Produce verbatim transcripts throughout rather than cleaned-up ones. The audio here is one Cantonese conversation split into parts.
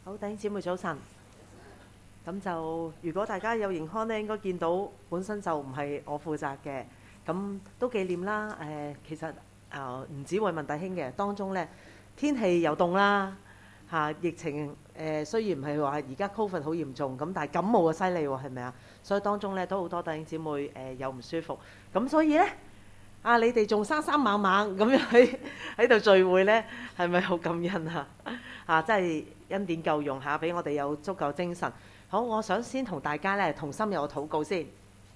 好，弟兄姊妹早晨。咁就如果大家有盈康呢，應該見到本身就唔係我負責嘅，咁都紀念啦。誒、呃，其實啊，唔、呃、止為民弟兄嘅，當中呢天氣又凍啦，嚇、啊、疫情誒、呃、雖然唔係話而家 Covid 好嚴重，咁但係感冒啊犀利喎，係咪啊？所以當中呢都好多弟兄姊妹誒、呃、有唔舒服，咁所以呢，啊你哋仲生生猛猛咁樣喺喺度聚會呢，係咪好感恩啊？啊，真係恩典夠用下，俾我哋有足夠精神。好，我想先同大家咧同心有個禱告先。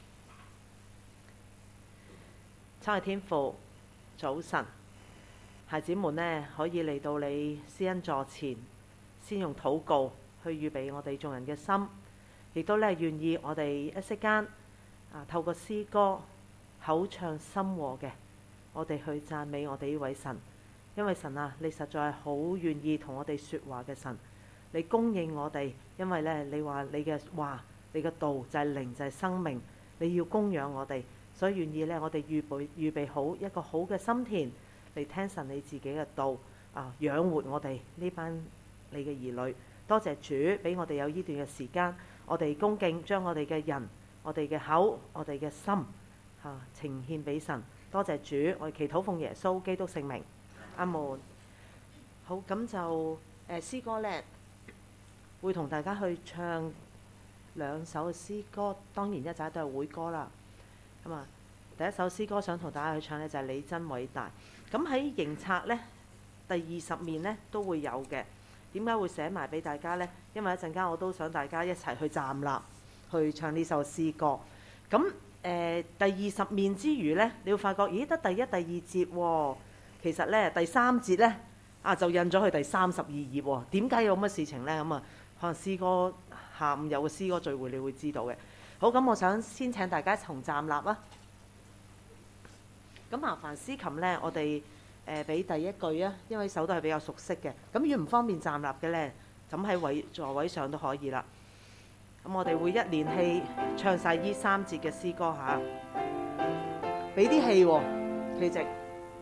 親愛天父，早晨，孩子們呢可以嚟到你施恩座前，先用禱告去預備我哋眾人嘅心，亦都咧願意我哋一息間啊透過詩歌口唱心和嘅，我哋去讚美我哋呢位神。因為神啊，你實在係好願意同我哋說話嘅神，你供應我哋，因為咧你話你嘅話，你嘅道就係靈，就係生命，你要供養我哋，所以願意咧我哋預備預備好一個好嘅心田嚟聽神你自己嘅道啊，養活我哋呢班你嘅兒女。多謝主俾我哋有呢段嘅時間，我哋恭敬將我哋嘅人、我哋嘅口、我哋嘅心吓呈獻俾神。多謝主，我哋祈禱奉耶穌基督聖名。阿門。好，咁就誒詩歌呢，會同大家去唱兩首詩歌，當然一陣都係會歌啦。咁啊，第一首詩歌想同大家去唱呢，就係、是、你真偉大。咁喺營冊呢，第二十面呢都會有嘅。點解會寫埋俾大家呢？因為一陣間我都想大家一齊去站立去唱呢首詩歌。咁誒、呃、第二十面之餘呢，你會發覺咦得第一、第二節喎、哦。其實咧第三節咧啊就印咗去第三十二頁喎。點解有乜事情咧？咁啊，可能詩歌下午有個詩歌聚會，你會知道嘅。好，咁我想先請大家一同站立啊。咁麻煩司琴咧，我哋誒俾第一句啊，因為首都係比較熟悉嘅。咁如果唔方便站立嘅咧，咁喺位座位上都可以啦。咁我哋會一連氣唱晒呢三節嘅詩歌嚇，俾啲氣喎，企直。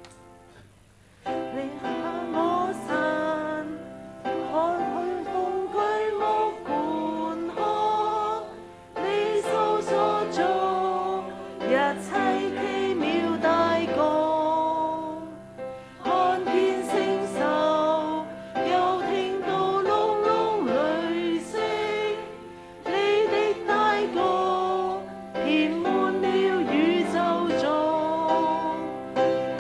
你下我神，看去風居屋觀看，你手所做一切奇妙大覺，看見星宿，又聽到隆隆雷聲，你的大覺填滿了宇宙中。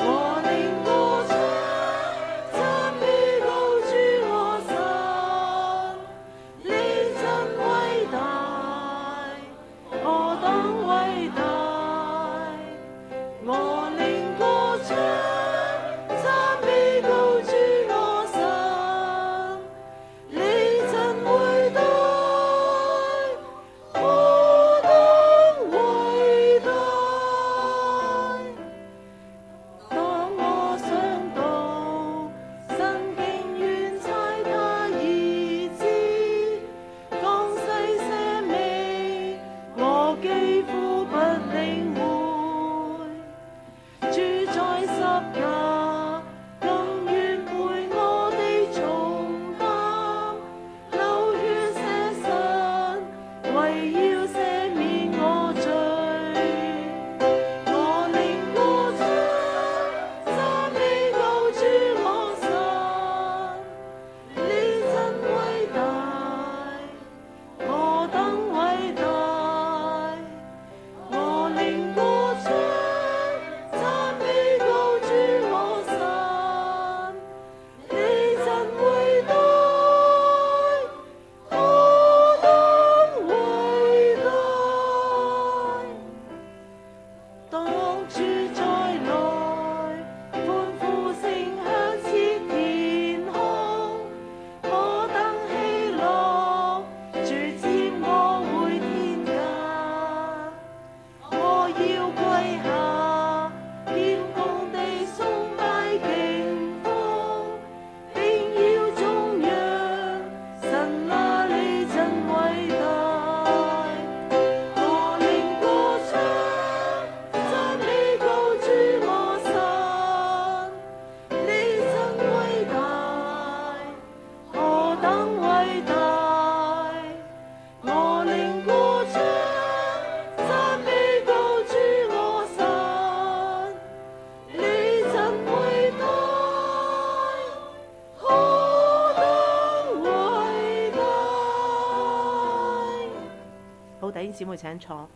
兄姊妹請坐。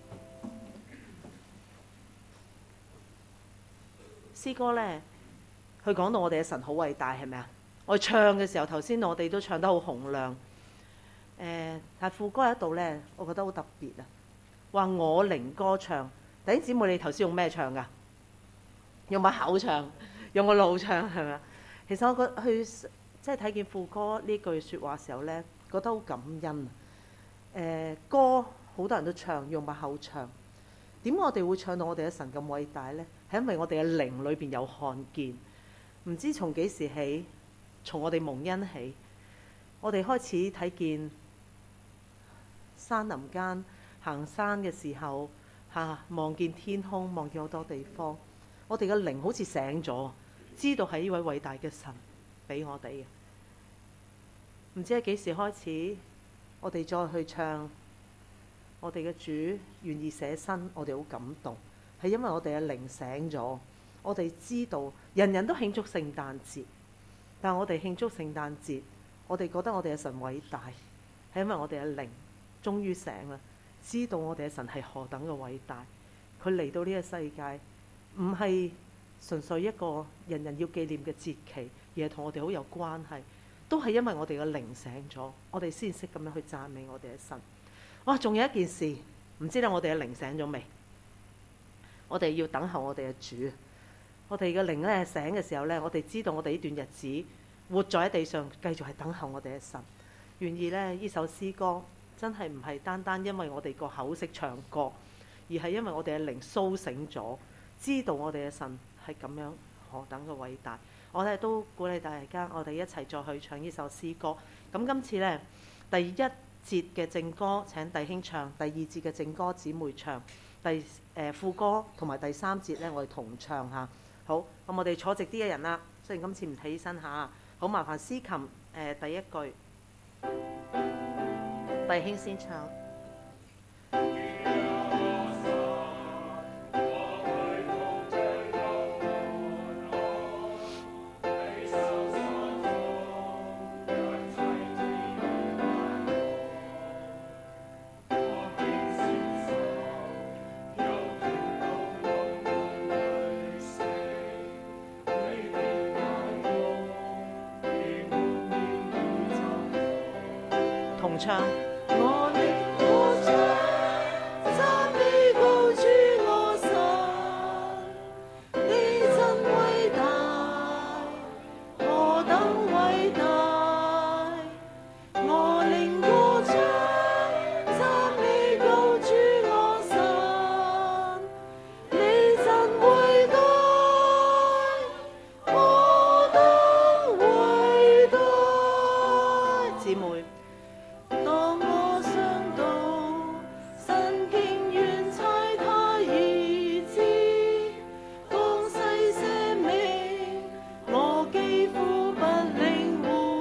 詩歌呢，佢講到我哋嘅神好偉大，係咪啊？我唱嘅時候，頭先我哋都唱得好洪亮。誒、呃，但係副歌喺度呢，我覺得好特別啊！話我靈歌唱，弟兄姊妹，你頭先用咩唱㗎？用把口唱，用個腦唱，係咪啊？其實我覺得去即係睇見副歌呢句説話嘅時候呢，覺得好感恩。誒、呃，歌好多人都唱，用把口唱。點解我哋會唱到我哋嘅神咁偉大呢？係因為我哋嘅靈裏邊有看見。唔知從幾時起，從我哋蒙恩起，我哋開始睇見山林間行山嘅時候，嚇、啊、望見天空，望見好多地方。我哋嘅靈好似醒咗，知道係呢位偉大嘅神俾我哋嘅。唔知係幾時開始，我哋再去唱。我哋嘅主願意捨身，我哋好感動，係因為我哋嘅靈醒咗，我哋知道人人都慶祝聖誕節，但係我哋慶祝聖誕節，我哋覺得我哋嘅神偉大，係因為我哋嘅靈終於醒啦，知道我哋嘅神係何等嘅偉大。佢嚟到呢個世界，唔係純粹一個人人要紀念嘅節期，而係同我哋好有關係，都係因為我哋嘅靈醒咗，我哋先識咁樣去讚美我哋嘅神。哇！仲有一件事，唔知道我哋嘅靈醒咗未？我哋要等候我哋嘅主。我哋嘅靈咧醒嘅時候咧，我哋知道我哋呢段日子活在喺地上，繼續係等候我哋嘅神。願意咧呢首詩歌真係唔係單單因為我哋個口識唱歌，而係因為我哋嘅靈甦醒咗，知道我哋嘅神係咁樣何等嘅偉大。我哋都鼓勵大家，我哋一齊再去唱呢首詩歌。咁今次咧第一節嘅正歌請弟兄唱，第二節嘅正歌姊妹唱，第誒、呃、副歌同埋第三節咧我哋同唱下。好，咁我哋坐直啲嘅人啦，雖然今次唔起身下，好麻煩司琴誒、呃、第一句，弟兄先唱。同唱。我靈歌唱，讚美高主我神，你真偉大，何等偉大。我靈歌唱，讚美高主我神，你真偉大，何等偉大。姊妹。當我想到神竟願差他兒子降世捨命，我幾乎不領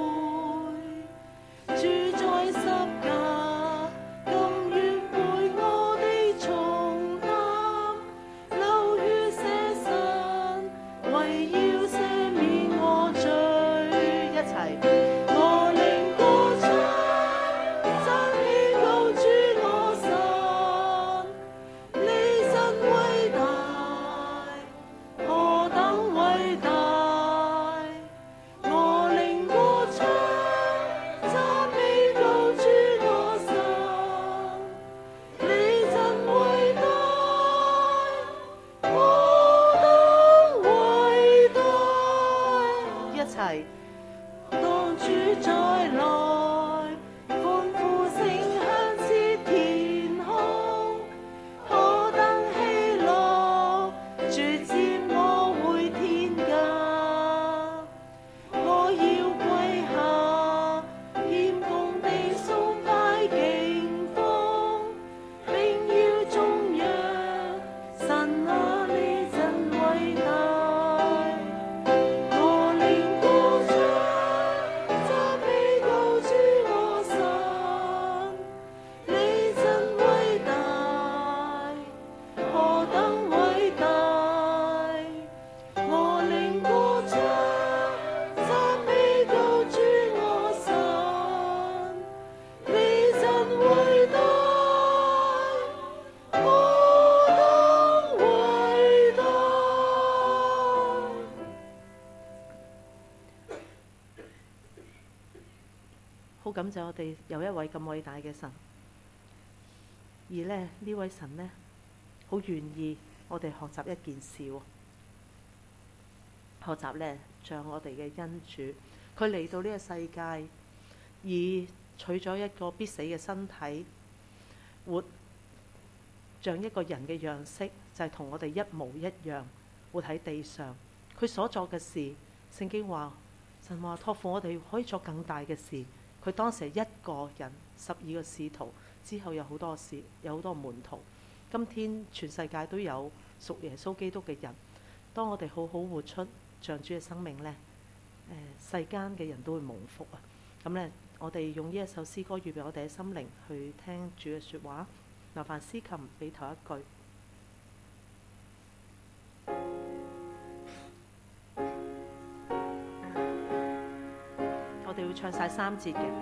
會，主在十架甘願背我的重擔，流血捨身，為要赦免我罪。一齊，我靈歌唱。 好感謝我哋有一位咁偉大嘅神，而呢呢位神呢，好願意我哋學習一件事喎，學習呢，像我哋嘅恩主，佢嚟到呢個世界，以取咗一個必死嘅身體，活像一個人嘅樣式，就係同我哋一模一樣，活喺地上。佢所作嘅事，聖經話神話託付我哋可以做更大嘅事。佢當時係一個人，十二個使徒，之後有好多事，有好多門徒。今天全世界都有屬耶穌基督嘅人。當我哋好好活出像主嘅生命呢，誒世間嘅人都會蒙福啊！咁呢，我哋用呢一首詩歌預備我哋嘅心靈去聽主嘅説話。麻煩司琴俾頭一句。我哋會唱晒三節嘅。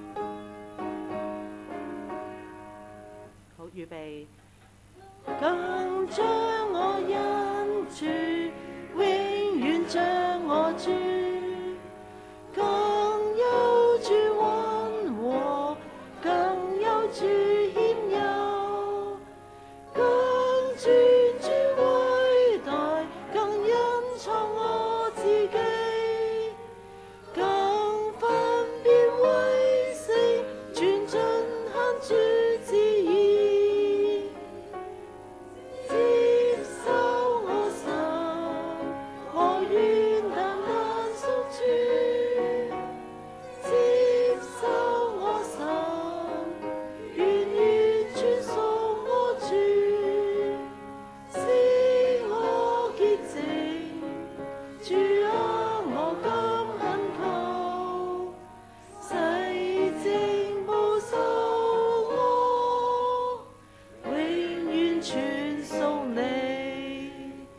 好，預備。更將我恩主，永遠將我主，更有主溫和，更有主謙柔，更尊主偉大，更隱藏我自己，更分辨為聖，全盡行主旨意，接受我神，我願單單屬主，接受我神，願意傳送我主，使我潔淨，主啊，我今懇求，洗淨保守我，永遠傳送你，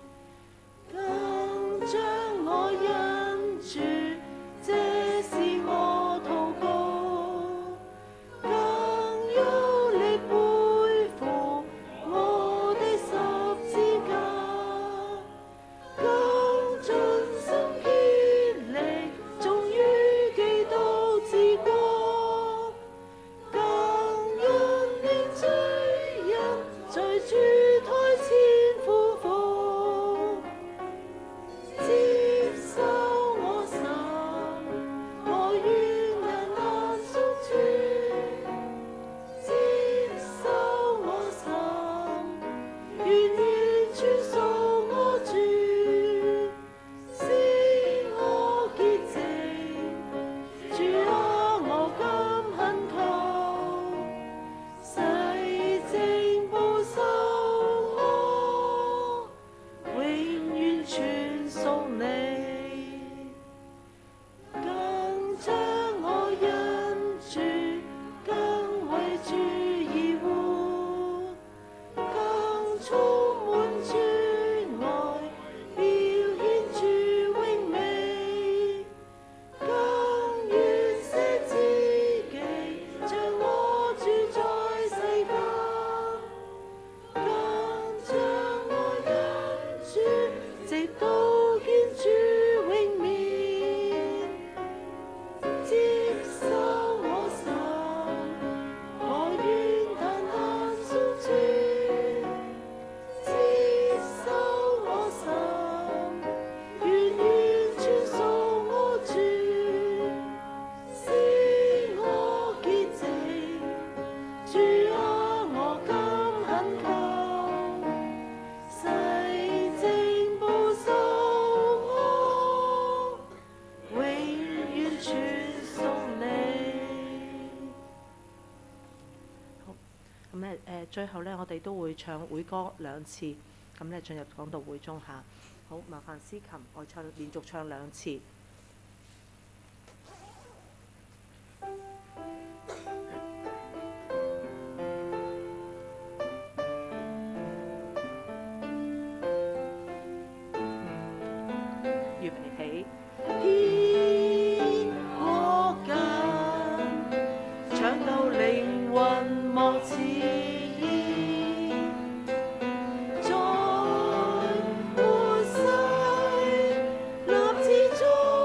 更將我恩主，這是我禱告，更有力背負我的十字架，更盡心竭力忠於基督之國，更因定罪人在主台前俯伏，接受我神，我願單單屬主，接受我神，願意傳送我主，使我潔淨，主啊，我今懇求，洗淨保守我，永遠傳送你，更將我恩主，更為主而活，更充滿主愛，表現主榮美，更願捨自己，將我住在世間，更將我恩主，直到見主榮面，接受我神，我願單單屬主，接受我神，願意傳送我主，使我潔淨，主啊，我今懇求，洗淨保守我，永遠傳送你。好，咁咧誒，最後咧，我哋都會唱會歌兩次，咁咧進入講道會中下。好，麻煩司琴，我唱連續唱兩次。預備起。天國近，搶救靈魂莫遲疑，在末世立志在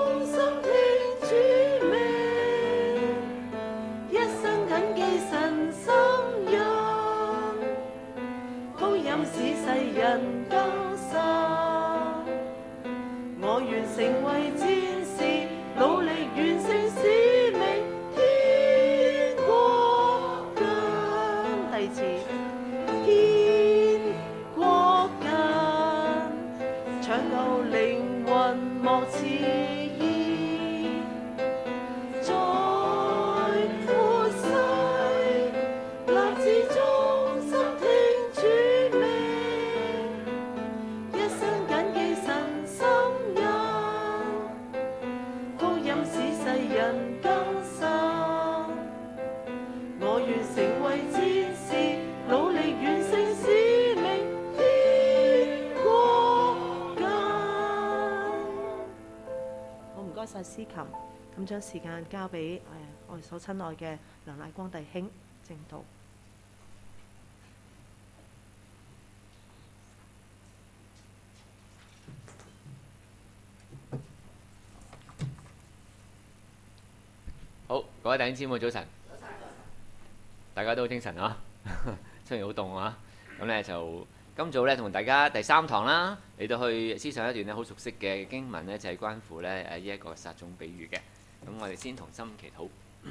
司琴，咁將時間交俾誒我哋所親愛嘅梁乃光弟兄證道。 好，各位弟兄姊妹早晨，大家都好精神啊！雖然好凍啊，咁咧就今早咧同大家第三堂啦，嚟到去思想一段咧好熟悉嘅經文咧，就係關乎咧誒呢一個撒種比喻嘅。咁我哋先同心祈禱，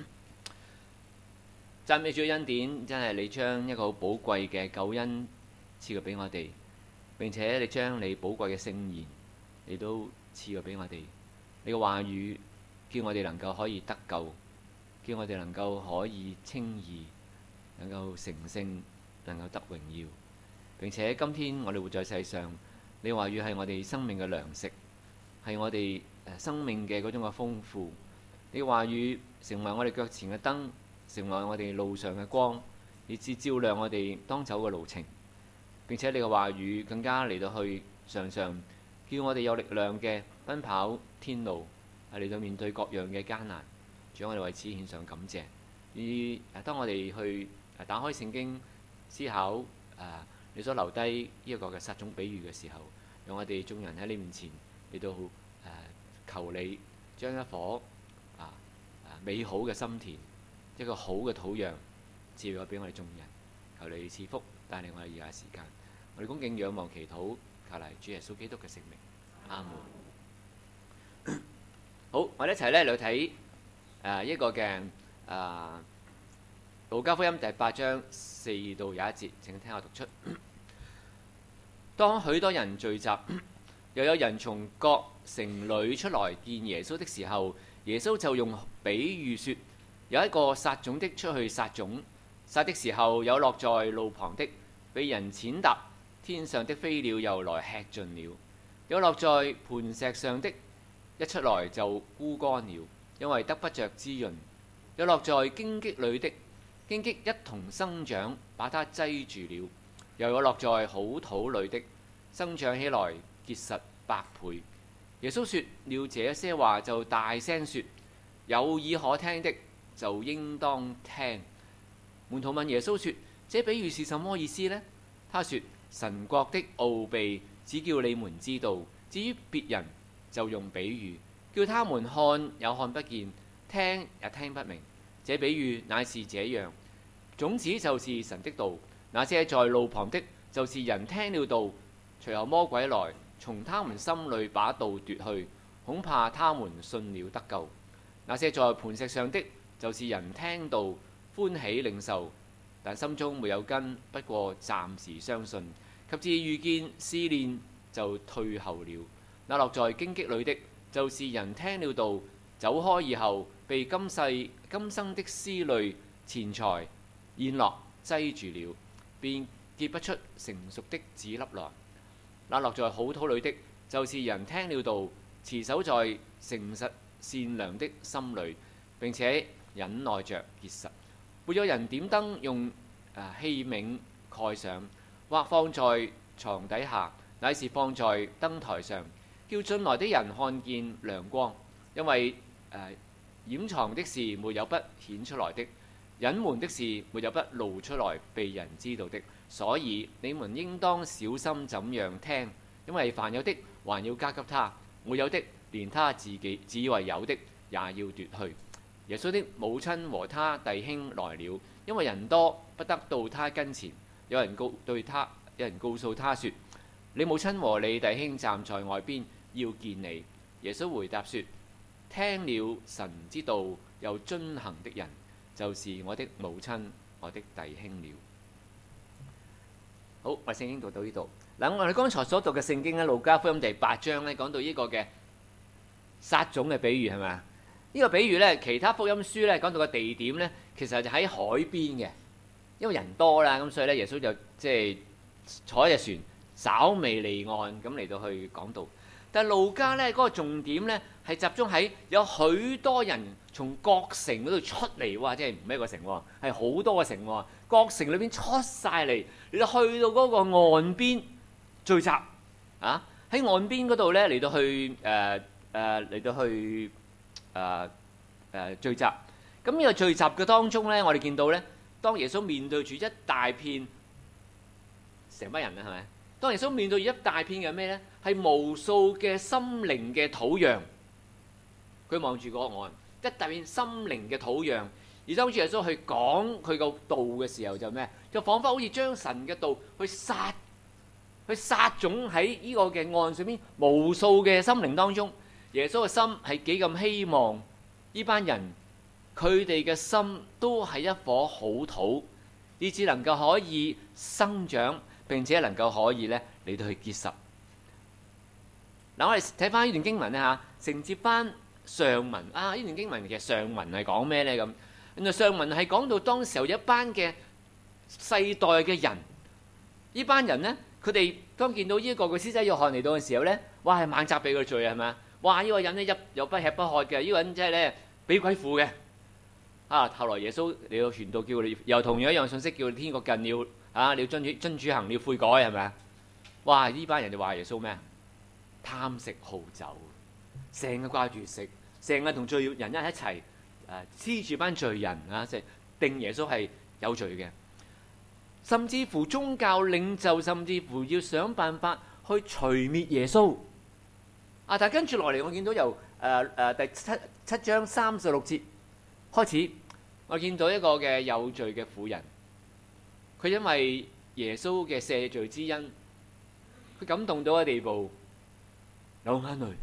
讚美主嘅恩典，真係你將一個好寶貴嘅救恩賜過俾我哋，並且你將你寶貴嘅聖言，你都賜過俾我哋。你嘅話語叫我哋能夠可以得救。叫我哋能夠可以稱義，能夠成聖，能夠得榮耀。並且今天我哋活在世上，你話語係我哋生命嘅糧食，係我哋生命嘅嗰種嘅豐富。你話語成為我哋腳前嘅燈，成為我哋路上嘅光，以致照亮我哋當走嘅路程。並且你嘅話語更加嚟到去常常叫我哋有力量嘅奔跑天路，係嚟到面對各樣嘅艱難。主，我哋為此獻上感謝。而當我哋去打開聖經思考誒、啊、你所留低呢一個嘅撒種比喻嘅時候，讓我哋眾人喺你面前嚟到誒、啊、求你將一顆啊啊美好嘅心田，一個好嘅土壤賜咗俾我哋眾人。求你賜福帶領我哋以下時間。我哋恭敬仰望祈禱，求嚟主耶穌基督嘅聖名。阿門。好，我哋一齊咧嚟睇。誒、uh, 一個嘅誒《路加福音》第八章四到廿一節，請聽我讀出。當許多人聚集，又有人從各城裏出來見耶穌的時候，耶穌就用比喻說：有一個撒種的出去撒種，撒的時候有落在路旁的，被人踐踏，天上的飛鳥又來吃盡了；有落在磐石上的，一出來就枯乾了，因為得不着滋潤。有落在荊棘裏的，荊棘一同生長，把它擠住了；又有落在好土裏的，生長起來結實百倍。耶穌說了這些話，就大聲說：有耳可聽的就應當聽。門徒問耶穌說：這比喻是什麼意思呢？他說：神國的奧秘只叫你們知道，至於別人就用比喻，叫他們看也看不見，聽也聽不明。這比喻乃是這樣：種子就是神的道，那些在路旁的，就是人聽了道，隨後魔鬼來從他們心裏把道奪去，恐怕他們信了得救。那些在磐石上的，就是人聽道歡喜領受，但心中沒有根，不過暫時相信，及至遇見試煉就退後了。那落在荊棘裏的，就是人聽了道，走開以後，被今世今生的思慮、錢財、宴樂擠住了，便結不出成熟的子粒來。那落在好土裏的，就是人聽了道，持守在誠實善良的心裏，並且忍耐着結實。沒有人點燈用誒器皿蓋上，或放在床底下，乃是放在燈台上，叫進來的人看見亮光。因為誒、呃、掩藏的事沒有不顯出來的，隱瞞的事沒有不露出來被人知道的。所以你們應當小心怎樣聽，因為凡有的還要加給他，沒有的連他自己自以為有的也要奪去。耶穌的母親和他弟兄來了，因為人多不得到他跟前。有人告對他，有人告訴他說：你母親和你弟兄站在外邊，要見你。耶穌回答說：聽了神之道又遵行的人，就是我的母親、我的弟兄了。好，我聖經讀到呢度。嗱，我哋剛才所讀嘅聖經咧，路加福音第八章咧，講到呢個嘅撒種嘅比喻係咪啊？呢個比喻咧，其他福音書咧講到嘅地點咧，其實就喺海邊嘅，因為人多啦，咁所以咧耶穌就即係坐一隻船，稍微離岸咁嚟到去講道。但係路加咧嗰個重點咧係集中喺有許多人從各城嗰度出嚟喎，即係唔係一個城喎，係好多個城喎，各城裏邊出晒嚟，你就去到嗰個岸邊聚集啊！喺岸邊嗰度咧嚟到去誒誒嚟到去誒誒聚集。咁呢個聚集嘅當中咧，我哋見到咧，當耶穌面對住一大片成班人啦，係咪？當耶穌面對住一大片嘅咩咧？係無數嘅心靈嘅土壤。佢望住嗰個岸，一大片心靈嘅土壤。而當主耶穌去講佢個道嘅時候，就咩？就彷彿好似將神嘅道去撒，去撒種喺呢個嘅岸上面，無數嘅心靈當中。耶穌嘅心係幾咁希望呢班人，佢哋嘅心都係一顆好土，以至能夠可以生長，並且能夠可以咧嚟到去結實。嗱，我哋睇翻呢段經文咧嚇，承接翻上文啊！呢段經文其實上文係講咩咧咁？原來上文係講到當時候一班嘅世代嘅人，呢班人咧，佢哋當見到呢一個嘅施洗約翰嚟到嘅時候咧，哇係猛責備佢罪係咪啊？哇！呢個人咧，一又不吃不喝嘅，呢個人真係咧俾鬼附嘅。啊！後來耶穌嚟到傳道，叫你又同樣一樣信息，叫你天國近了啊！你要遵主遵主行，你要悔改係咪啊？哇！呢班人就話耶穌咩啊？貪食好酒，成日掛住食，成日同罪人一齊誒黐住班罪人啊！即係定耶穌係有罪嘅，甚至乎宗教領袖，甚至乎要想辦法去除滅耶穌。啊！但係跟住落嚟，我見到由誒誒、呃呃、第七七章三十六節開始，我見到一個嘅有罪嘅婦人，佢因為耶穌嘅赦罪之恩，佢感動到嘅地步，流眼淚，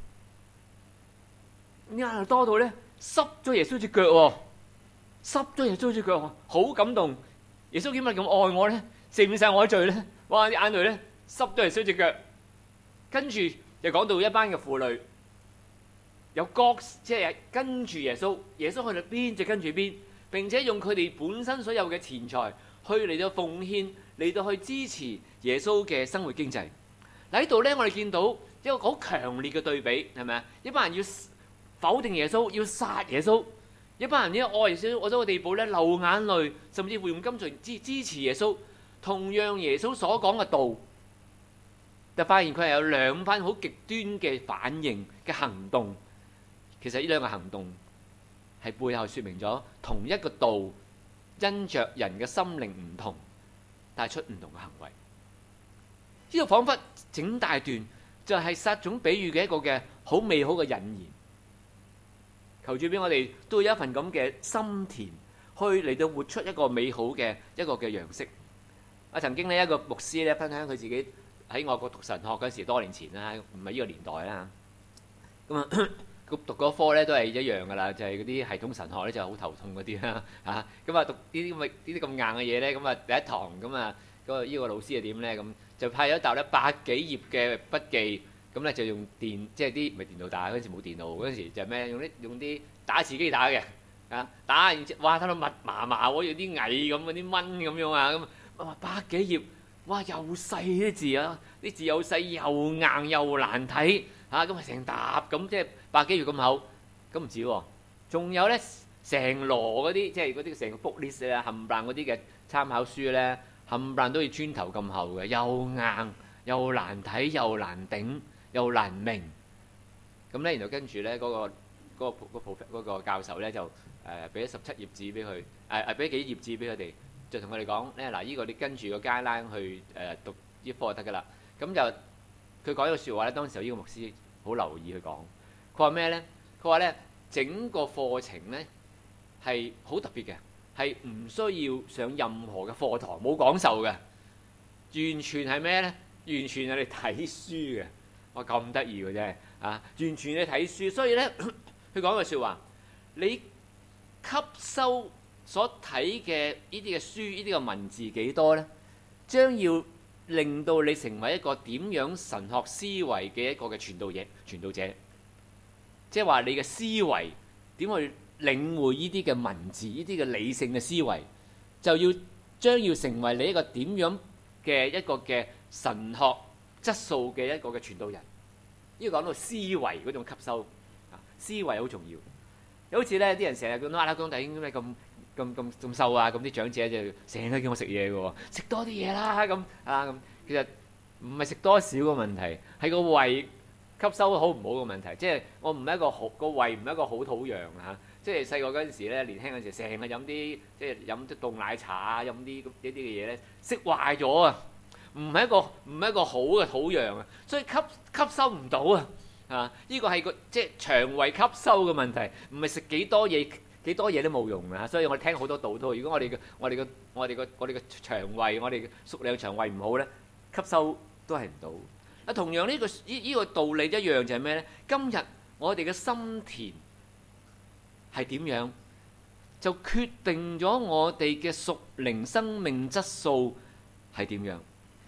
眼淚多到咧濕咗耶穌隻腳喎，濕咗耶穌隻腳喎，好感動。耶穌點解咁愛我咧？赦免曬我嘅罪咧？哇！啲眼淚咧濕咗耶穌隻腳，跟住又講到一班嘅婦女，有各即係跟住耶穌，耶穌去到邊就跟住邊，並且用佢哋本身所有嘅錢財去嚟到奉獻，嚟到去支持耶穌嘅生活經濟。嗱，喺度咧，我哋見到一個好強烈嘅對比，係咪啊？一班人要否定耶穌，要殺耶穌；一班人呢愛耶穌愛到個地步咧，流眼淚，甚至會用金錢支支持耶穌。同樣耶穌所講嘅道，就發現佢係有兩番好極端嘅反應嘅行動。其實呢兩個行動係背後説明咗同一個道，因着人嘅心靈唔同，帶出唔同嘅行為。呢個彷彿整大段就係撒種比喻嘅一個嘅好美好嘅引言。求主俾我哋都有一份咁嘅心田，去嚟到活出一個美好嘅一個嘅樣式。我曾經呢一個牧師咧分享佢自己喺外國讀神學嗰時，多年前啦，唔係呢個年代啦。咁啊，佢讀嗰科咧都係一樣噶啦，就係嗰啲系統神學咧就好頭痛嗰啲啦嚇。咁啊讀呢啲咁嘅呢啲咁硬嘅嘢咧，咁啊第一堂咁啊嗰個呢個老師係點咧？咁就派咗一沓咧百幾頁嘅筆記，咁咧就用電即係啲唔係電腦打，嗰陣時冇電腦，嗰陣時就咩用啲用啲打字機打嘅啊，打完之後哇睇到密麻麻喎，有啲蟻咁嗰啲蚊咁樣啊咁。哇！百幾頁，哇！又細啲字啊，啲字又細又硬又難睇嚇，咁啊成沓咁，即係百幾頁咁厚，咁唔止喎，仲有咧成籮嗰啲，即係嗰啲成個 book list 咧，冚唪唥嗰啲嘅參考書咧，冚唪唥都要磚頭咁厚嘅，又硬又難睇又難頂又難明。咁咧，然後跟住咧嗰個嗰個嗰個嗰個教授咧就誒俾咗十七頁紙俾佢，誒誒俾幾頁紙俾佢哋。就同佢哋講咧，嗱，依個你跟住個 guideline去誒讀呢科就得噶啦。咁就佢講一個説話咧，當時候呢個牧師好留意去講。佢話咩咧？佢話咧，整個課程咧係好特別嘅，係唔需要上任何嘅課堂，冇講授嘅，完全係咩咧？完全係你睇書嘅。我咁得意嘅啫啊！完全係睇書，所以咧，佢講句説話，你吸收所睇嘅呢啲嘅書，呢啲嘅文字幾多呢？將要令到你成為一個點樣神學思維嘅一個嘅傳道者，傳道者，即係話你嘅思維點去領會呢啲嘅文字，呢啲嘅理性嘅思維，就要將要成為你一個點樣嘅一個嘅神學質素嘅一個嘅傳道人。呢個講到思維嗰種吸收，思維好重要。有好似咧啲人成日講阿公弟兄咩咁。咁咁咁瘦啊！咁啲長者就成日都叫我食嘢嘅喎，食多啲嘢啦咁啊咁。其實唔係食多少個問題，係個胃吸收好唔好嘅問題，即係我唔係一個好個胃唔係一個好土壤啊！即係細個嗰陣時咧，年輕嗰陣時成日飲啲即係飲啲凍奶茶啊，飲啲呢啲嘅嘢咧，食壞咗啊！唔係一個唔係一個好嘅土壤啊，所以吸吸收唔到啊！啊，呢個係個即係腸胃吸收嘅問題，唔係食幾多嘢幾多嘢都冇用啊！所以我哋聽好多道都，如果我哋嘅我哋嘅我哋嘅我哋嘅腸胃，我哋嘅屬靈腸胃唔好咧，吸收都係唔到。啊，同樣呢個呢呢個道理一樣就係咩咧？今日我哋嘅心田係點樣，就決定咗我哋嘅屬靈生命質素係點樣。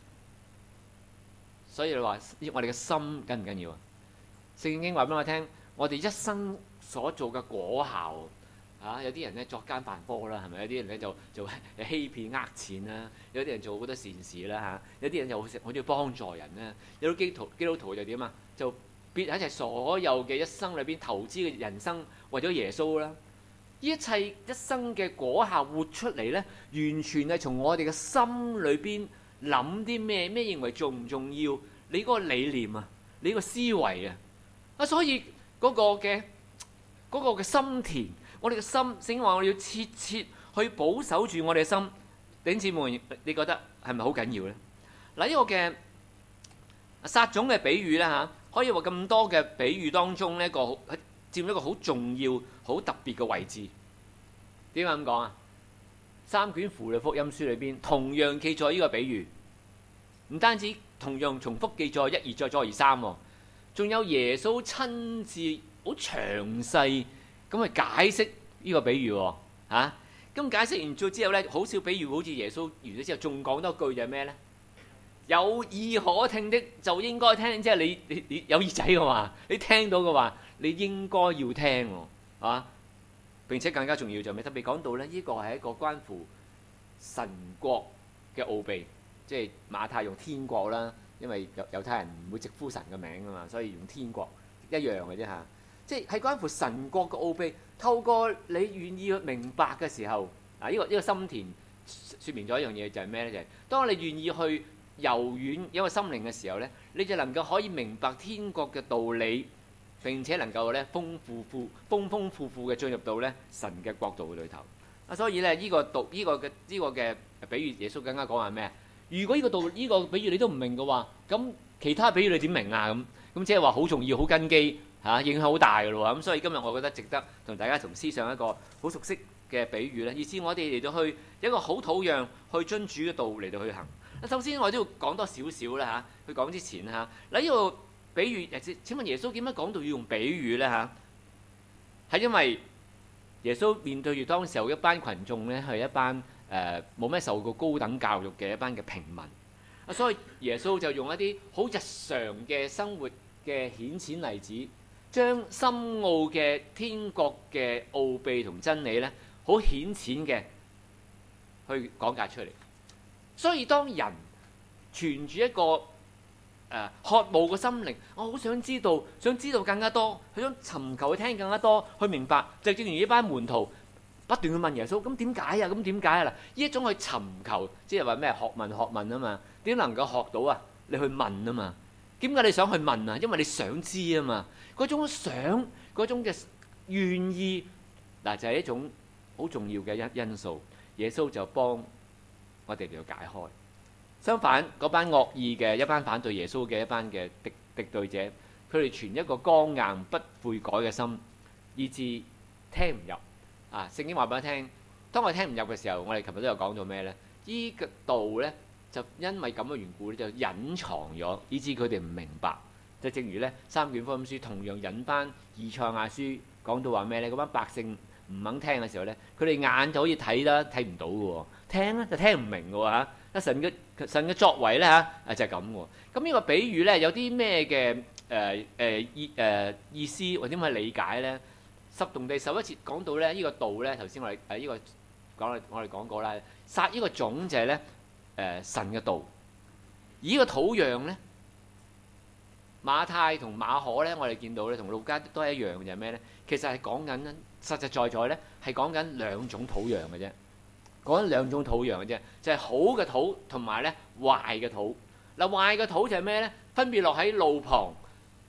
所以你話我哋嘅心緊唔緊要啊？聖經話俾我聽，我哋一生所做嘅果效啊，有啲人咧作奸犯科啦，係咪？有啲人咧就就欺騙呃錢啦，有啲人做好多善事啦嚇，有啲人就好似好似幫助人啦，有啲基督徒基督徒就點啊？就別喺一切所有嘅一生裏邊投資嘅人生為咗耶穌啦。呢一切一生嘅果效活出嚟咧，完全係從我哋嘅心裏邊諗啲咩咩認為重唔重要？你嗰個理念啊，你個思維啊，啊所以嗰個嘅嗰個嘅心田，我哋嘅心，聖經話我哋要切切去保守住我哋嘅心。弟兄姊妹，你覺得係咪好緊要咧？嗱，呢個嘅撒種嘅比喻咧嚇，可以話咁多嘅比喻當中呢一個佔一個好重要、好特別嘅位置。點解咁講啊？三卷符類福音書裏邊同樣記載呢個比喻，唔單止同樣重複記載一而再再而三喎，仲有耶穌親自好詳細咁去解釋呢個比喻喎嚇。咁解釋完咗之後咧，好少比喻好似耶穌完咗之後，仲講多句就係咩咧？有耳可聽的就應該聽，即係你你你有耳仔嘅話，你聽到嘅話，你應該要聽喎，啊！並且更加重要就係特別講到咧，呢個係一個關乎神國嘅奧秘，即係馬太用天國啦，因為猶猶太人唔會直呼神嘅名㗎嘛，所以用天國一樣嘅啫嚇。即係係關乎神國嘅奧秘，透過你願意去明白嘅時候，嗱、呢、呢個呢、呢個心田説明咗一樣嘢就係咩咧？就係、是、當你願意去柔軟一個心靈嘅時候咧，你就能夠可以明白天國嘅道理。並且能夠咧豐富富豐豐富富嘅進入到咧神嘅國度裏頭啊，所以咧呢個道呢個嘅呢個嘅比喻，耶穌更加講話咩？如果呢個道呢個比喻你都唔明嘅話，咁其他比喻你點明啊？咁咁即係話好重要、好根基嚇，影響好大嘅咯喎。咁所以今日我覺得值得同大家同思想一個好熟悉嘅比喻咧，意思我哋嚟到去一個好土壤去遵主嘅道嚟到去行。首先我都要講多少少啦嚇，去講之前嚇嗱呢個比喻，請問耶穌點解講到要用比喻呢？嚇？係因為耶穌面對住當時候一班群眾呢，係一班誒冇咩受過高等教育嘅一班嘅平民啊，所以耶穌就用一啲好日常嘅生活嘅顯淺例子，將深奧嘅天國嘅奧秘同真理呢，好顯淺嘅去講解出嚟。所以當人存住一個誒渴慕嘅心靈，我好想知道，想知道更加多，佢想尋求去聽更加多，去明白。就正如呢班門徒不斷去問耶穌，咁點解啊？咁點解啊？嗱，呢一種去尋求，即係話咩？學問學問啊嘛，點能夠學到啊？你去問啊嘛。點解你想去問啊？因為你想知啊嘛。嗰種想，嗰種嘅願意，嗱就係一種好重要嘅因因素。耶穌就幫我哋嚟到解開。相反，嗰班惡意嘅一班反對耶穌嘅一班嘅敵敵對者，佢哋存一個剛硬不悔改嘅心，以致聽唔入。啊，聖經話俾我聽，當我哋聽唔入嘅時候，我哋琴日都有講到咩呢？呢個道呢，就因為咁嘅緣故咧，就隱藏咗，以致佢哋唔明白。就正如呢三卷福音書同樣引班以賽亞書講到話咩呢？嗰班百姓唔肯聽嘅時候呢，佢哋眼就好似睇啦，睇唔到嘅喎，聽咧就聽唔明嘅喎嚇。啊，神嘅神嘅作為咧嚇，啊就係咁喎。咁呢個比喻咧有啲咩嘅誒誒意誒意思或者點去理解咧？十同第十一節講到咧呢個道咧，頭先我哋誒呢個講我哋講過啦，撒呢個種就係咧誒神嘅道，而呢個土壤咧，馬太同馬可咧，我哋見到咧同路加都係一樣嘅，就係咩咧？其實係講緊實實在在咧係講緊兩種土壤嘅啫。講緊兩種土壤嘅啫，就係好嘅土同埋咧壞嘅土。嗱，壞嘅土就係咩咧？分別落喺路旁，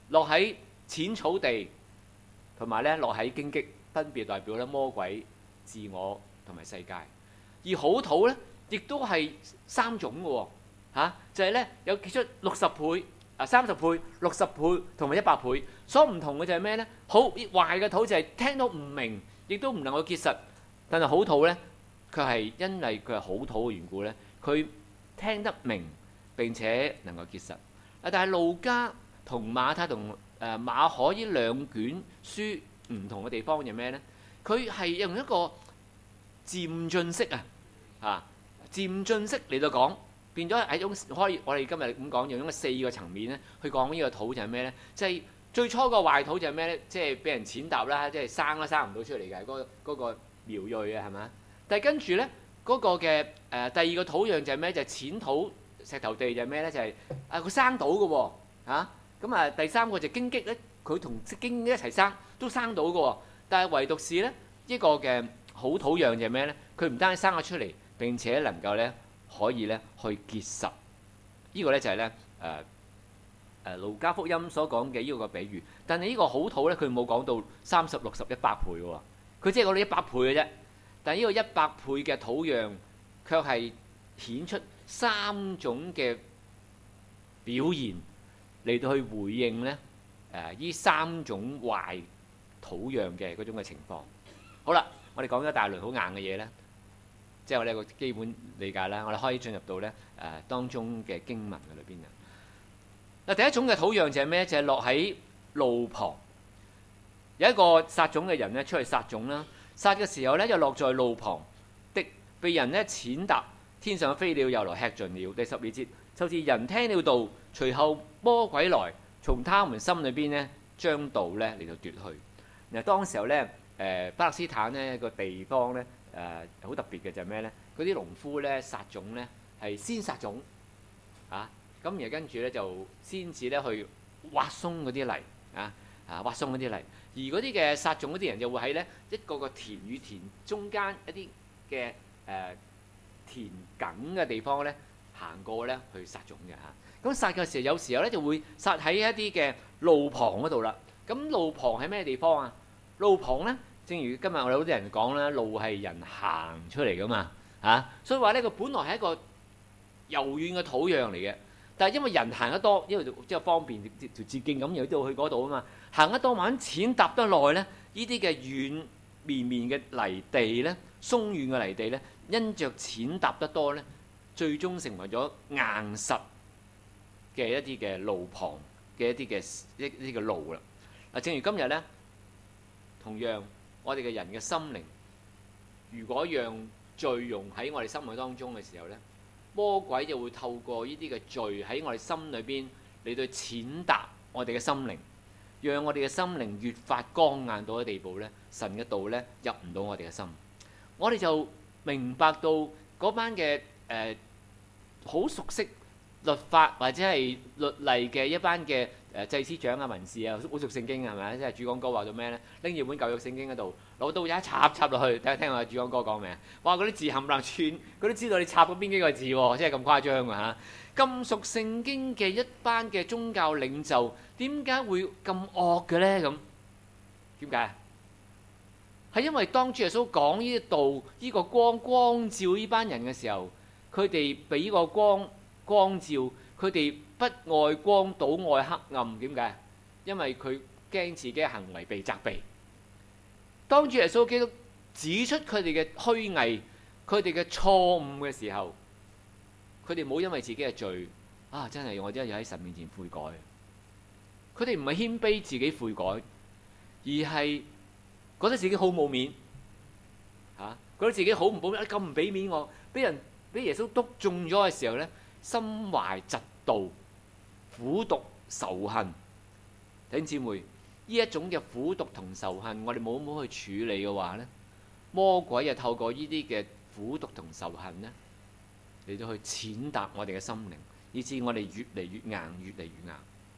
落喺淺草地，同埋咧落喺荊棘，分別代表咧魔鬼、自我同埋世界。而好土咧，亦都係三種嘅喎，嚇就係咧有結出六十倍、啊三十倍、六十倍同埋一百倍。所唔同嘅就係咩咧？好壞嘅土就係聽到唔明，亦都唔能夠結實。但係好土咧，佢係因為佢係好土嘅緣故咧，佢聽得明並且能夠結實。啊，但係路加同馬太同誒馬可呢兩卷書唔同嘅地方係咩咧？佢係用一個漸進式啊，啊漸進式嚟到講，變咗係一種可以我哋今日咁講，用咗四個層面咧去講呢個土就係咩咧？即係最初個壞土就係咩咧？即係俾人踐踏啦，即係生都生唔到出嚟嘅嗰嗰個苗裔啊，係咪？但係跟住咧嗰個嘅誒第二個土壤就係咩？就係淺土石頭地就係咩咧？就係啊佢生到嘅喎嚇。咁啊第三個就荊棘咧，佢同荊棘一齊生都生到嘅喎。但係唯獨是咧呢個嘅好土壤就係咩咧？佢唔單止生咗出嚟，並且能夠咧可以咧去結實。呢個咧就係咧誒誒路加福音所講嘅呢個個比喻。但係呢個好土咧，佢冇講到三十、六十、一百倍喎。佢只係講到一百倍嘅啫。但係呢個一百倍嘅土壤，卻係顯出三種嘅表現嚟到去回應咧誒呢三種壞土壤嘅嗰種嘅情況。好啦，我哋講咗一大輪好硬嘅嘢咧，即係我哋一個基本理解啦。我哋可以進入到咧誒當中嘅經文嘅裏邊嘅。嗱，第一種嘅土壤就係咩？就係落喺路旁，有一個撒種嘅人咧出去撒種啦。撒嘅時候咧，就落在路旁的，被人咧踐踏，天上嘅飛鳥又來吃盡了。第十二節，就是人聽了道，隨後魔鬼來，從他們心裏邊咧將道咧嚟到奪去。嗱，當時候咧，誒巴勒斯坦呢個地方咧，誒好特別嘅就係咩咧？嗰啲農夫咧撒種咧係先撒種，啊，咁然後跟住咧就先至咧去挖鬆嗰啲泥，啊啊挖鬆嗰啲泥。而嗰啲嘅撒種嗰啲人就會喺咧一個個田與田中間一啲嘅誒田埂嘅地方咧行過咧去撒種嘅嚇。咁撒嘅時候有時候咧就會撒喺一啲嘅路旁嗰度啦。咁路旁喺咩地方啊？路旁咧，正如今日我哋好多人講啦，路係人行出嚟噶嘛嚇，所以話咧佢本來係一個柔軟嘅土壤嚟嘅。但係因為人行得多，因為即係方便條捷徑咁，由呢度去嗰度啊嘛。行得多，慢慢踐踏得耐咧，呢啲嘅軟綿綿嘅泥地咧，鬆軟嘅泥地咧，因着踐踏得多咧，最終成為咗硬實嘅一啲嘅路旁嘅一啲嘅一啲嘅路啦。嗱，正如今日咧，同樣我哋嘅人嘅心靈，如果讓罪容喺我哋心目當中嘅時候咧，魔鬼就會透過呢啲嘅罪喺我哋心裏邊嚟到踐踏我哋嘅心靈，讓我哋嘅心靈越發剛硬到嘅地步咧，神嘅道咧入唔到我哋嘅心。我哋就明白到嗰班嘅誒好熟悉律法或者係律例嘅一班嘅誒祭司長啊、文士啊，好熟聖經係咪？即係主講哥話到咩咧？拎住本舊約聖經嗰度攞刀一插插落去，睇下聽下主講哥講咩？哇！嗰啲字冚唪唥串，佢都知道你插咗邊幾個字喎，真係咁誇張啊嚇！咁熟聖經嘅一班嘅宗教領袖，點解會咁惡嘅咧？咁點解？係因為當主耶穌講呢啲道、呢個光光照呢班人嘅時候，佢哋俾呢個光光照，佢哋不愛光倒愛黑暗。點解？因為佢驚自己嘅行為被責備。當主耶穌基督指出佢哋嘅虛偽、佢哋嘅錯誤嘅時候，佢哋冇因為自己嘅罪啊，真係我真係要喺神面前悔改。佢哋唔係謙卑自己悔改，而係覺得自己好冇面嚇、啊，覺得自己好唔保面，咁唔俾面我，俾人俾耶穌篤中咗嘅時候咧，心懷嫉妒、苦毒、仇恨。弟兄姊妹，呢一種嘅苦毒同仇恨，我哋冇冇去處理嘅話咧，魔鬼就透過呢啲嘅苦毒同仇恨咧，嚟到去踐踏我哋嘅心靈，以致我哋越嚟越硬，越嚟越硬。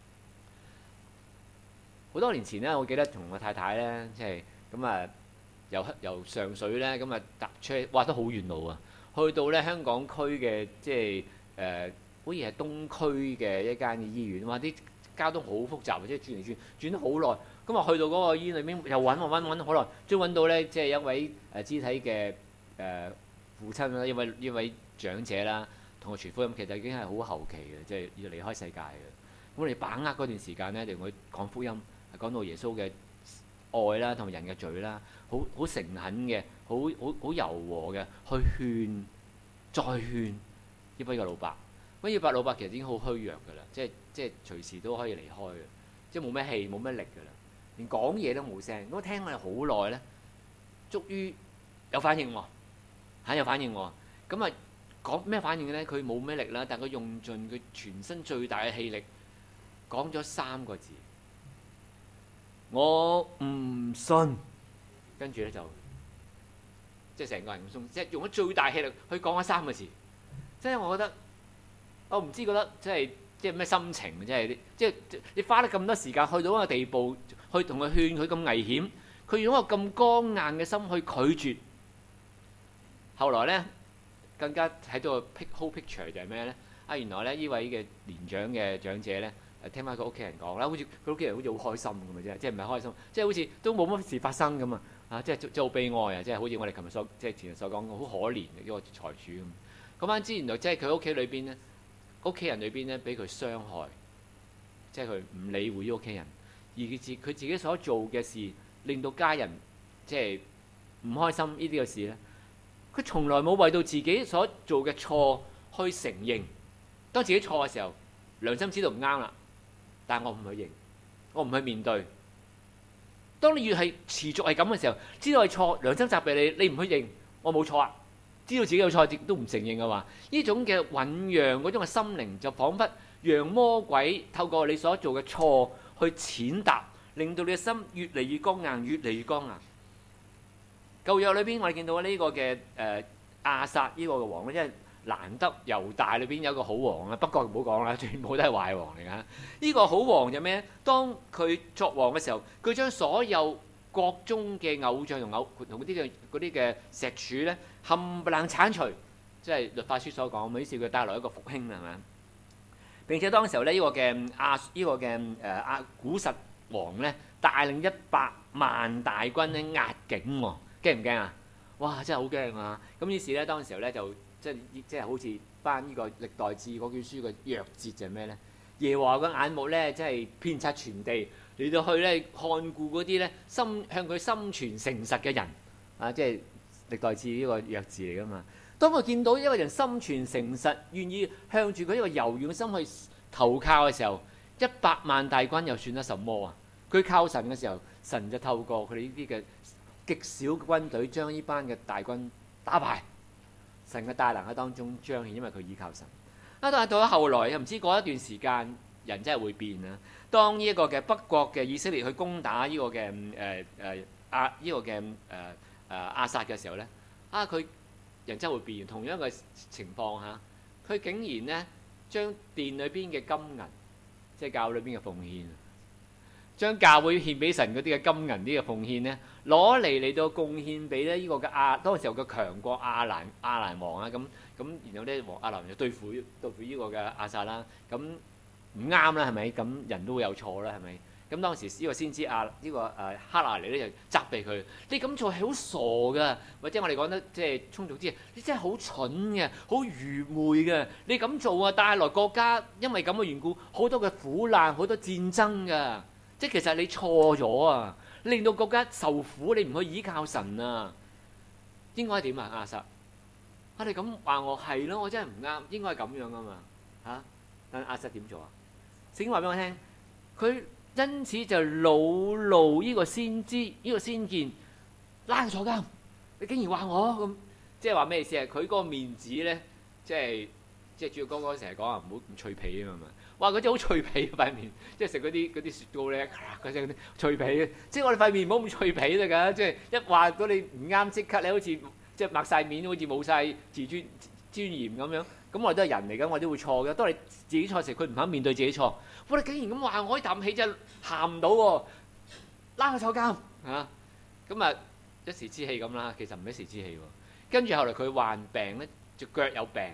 好多年前咧，我記得同我太太咧，即係咁啊，由由上水咧，咁啊搭車，哇都好遠路啊，去到咧香港區嘅即係誒，好似係東區嘅一間醫院，哇啲交通好複雜，或者轉嚟轉轉得好耐。咁啊去到嗰個醫院裏面又揾揾揾揾好耐，終於揾到咧，即係一位誒肢體嘅誒、呃、父親啦，一位一位長者啦，同我傳福音，其實已經係好後期嘅，即係要離開世界嘅。咁我哋把握嗰段時間咧，同佢講福音，講到耶穌嘅愛啦，同埋人嘅罪啦，好好誠懇嘅，好好好柔和嘅，去勸再勸呢位嘅老伯。咁呢位老伯其實已經好虛弱㗎啦，即係即係隨時都可以離開嘅，即係冇咩氣冇咩力㗎啦，連講嘢都冇聲。咁我聽佢好耐咧，終於有反應喎，嚇有反應喎。咁啊講咩反應咧？佢冇咩力啦，但係佢用盡佢全身最大嘅氣力，講咗三個字：我唔信。跟住咧就即係成個人咁鬆，即係用咗最大氣力去講咗三個字。即係我覺得，我唔知覺得即係即係咩心情，即係即係你花得咁多時間去到一個地步，去同佢勸佢咁危險，佢用一個咁剛硬嘅心去拒絕。後來咧更加睇到個 whole picture 就係咩咧？啊，原來咧呢位嘅年長嘅長者咧，誒聽翻佢屋企人講啦，好似佢屋企人好似好開心咁嘅啫，即係唔係開心，即係好似都冇乜事發生咁啊！啊，即係即係好悲哀啊！即係好似我哋琴日所即係前日所講，好可憐嘅一個財主咁。咁啱之原來即係佢屋企裏邊咧，屋企人裏邊咧俾佢傷害，即係佢唔理會啲屋企人，而佢自佢自己所做嘅事，令到家人即係唔開心呢啲嘅事咧，佢從來冇為到自己所做嘅錯去承認。當自己錯嘅時候，良心知道唔啱啦，但係我唔去認，我唔去面對。當你越係持續係咁嘅時候，知道係錯，良心責備你，你唔去認，我冇錯啊。知道自己有錯，亦都唔承認嘅話，呢種嘅醖釀嗰種嘅心靈，就彷彿讓魔鬼透過你所做嘅錯去踐踏，令到你嘅心越嚟越剛硬，越嚟越剛硬。舊約裏邊，我哋見到呢個嘅誒亞撒呢個嘅王咧，因為難得猶大裏邊有一個好王啊，北國唔好講啦，全部都係壞王嚟㗎。呢個好王就咩？當佢作王嘅時候，佢將所有國中嘅偶像同偶同嗰啲嘅嗰啲嘅石柱咧，冚唪唥剷除，即係律法書所講，於是佢帶來一個復興係咪？並且當時候咧，呢個嘅亞呢個嘅誒亞古實王咧，帶領一百萬大軍咧壓境喎，驚唔驚啊？哇！真係好驚啊！咁於是咧，當時候咧就即係即係好似翻呢個歷代志嗰卷書嘅約節就係咩咧？耶和華嘅眼目咧，即係遍察全地，嚟到去咧看顧嗰啲咧心向佢心存誠實嘅人啊！即係歷代志呢個約字嚟噶嘛。當佢見到一個人心存誠實，願意向住佢一個柔軟嘅心去投靠嘅時候，一百萬大軍又算得什麼啊？佢靠神嘅時候，神就透過佢哋呢啲嘅極少嘅軍隊，將呢班嘅大軍打敗。神嘅大能喺當中彰顯，因為佢依靠神。啊，但係到咗後來又唔知過一段時間，人真係會變啊！當呢一個嘅北國嘅以色列去攻打呢個嘅誒誒亞呢個嘅誒誒亞撒嘅時候咧，啊佢人真係會變。同樣嘅情況嚇，佢竟然咧將殿裏邊嘅金銀，即係教裏邊嘅奉獻，將教會獻俾神嗰啲嘅金銀啲嘅奉獻咧，攞嚟嚟到貢獻俾咧呢個嘅亞當時候嘅強國亞蘭亞蘭王啊，咁咁然後咧王亞蘭就對付對付呢個嘅亞撒啦，咁唔啱啦係咪？咁人都會有錯啦係咪？咁當時呢個先知亞呢、這個誒哈拿尼咧就責備佢：你咁做係好傻㗎，或者我哋講得即係充足啲啊！你真係好蠢嘅，好愚昧嘅。你咁做啊，帶來國家因為咁嘅緣故，好多嘅苦難，好多戰爭㗎。即係其實你錯咗啊！令到國家受苦，你唔去依靠神啊！應該點啊？亞撒，我哋咁話我係咯，我真係唔啱，應該係咁樣噶嘛嚇？但亞撒點做啊？聖經話俾我聽，佢因此就惱怒呢個先知，呢、這個先見拉佢坐監。你竟然話我咁，即係話咩意思啊？佢嗰個面子咧，即係即係主要剛剛成日講啊，唔好咁脆皮啊嘛。哇！佢真係好脆皮塊面，即係食嗰啲嗰啲雪糕咧，嗰啲脆皮嘅。即係我哋塊面唔好咁脆皮得㗎，即係一話到你唔啱，即刻你好似即係擘晒面，好似冇晒自尊尊嚴咁樣。咁我哋都係人嚟㗎，我哋都會錯嘅。當你自己錯時，佢唔肯面對自己錯。我哋竟然咁話我，呢啖氣真係喊唔到喎，拉佢坐監嚇。咁啊一時之氣咁啦，其實唔係一時之氣喎。跟住後來佢患病咧，隻腳有病，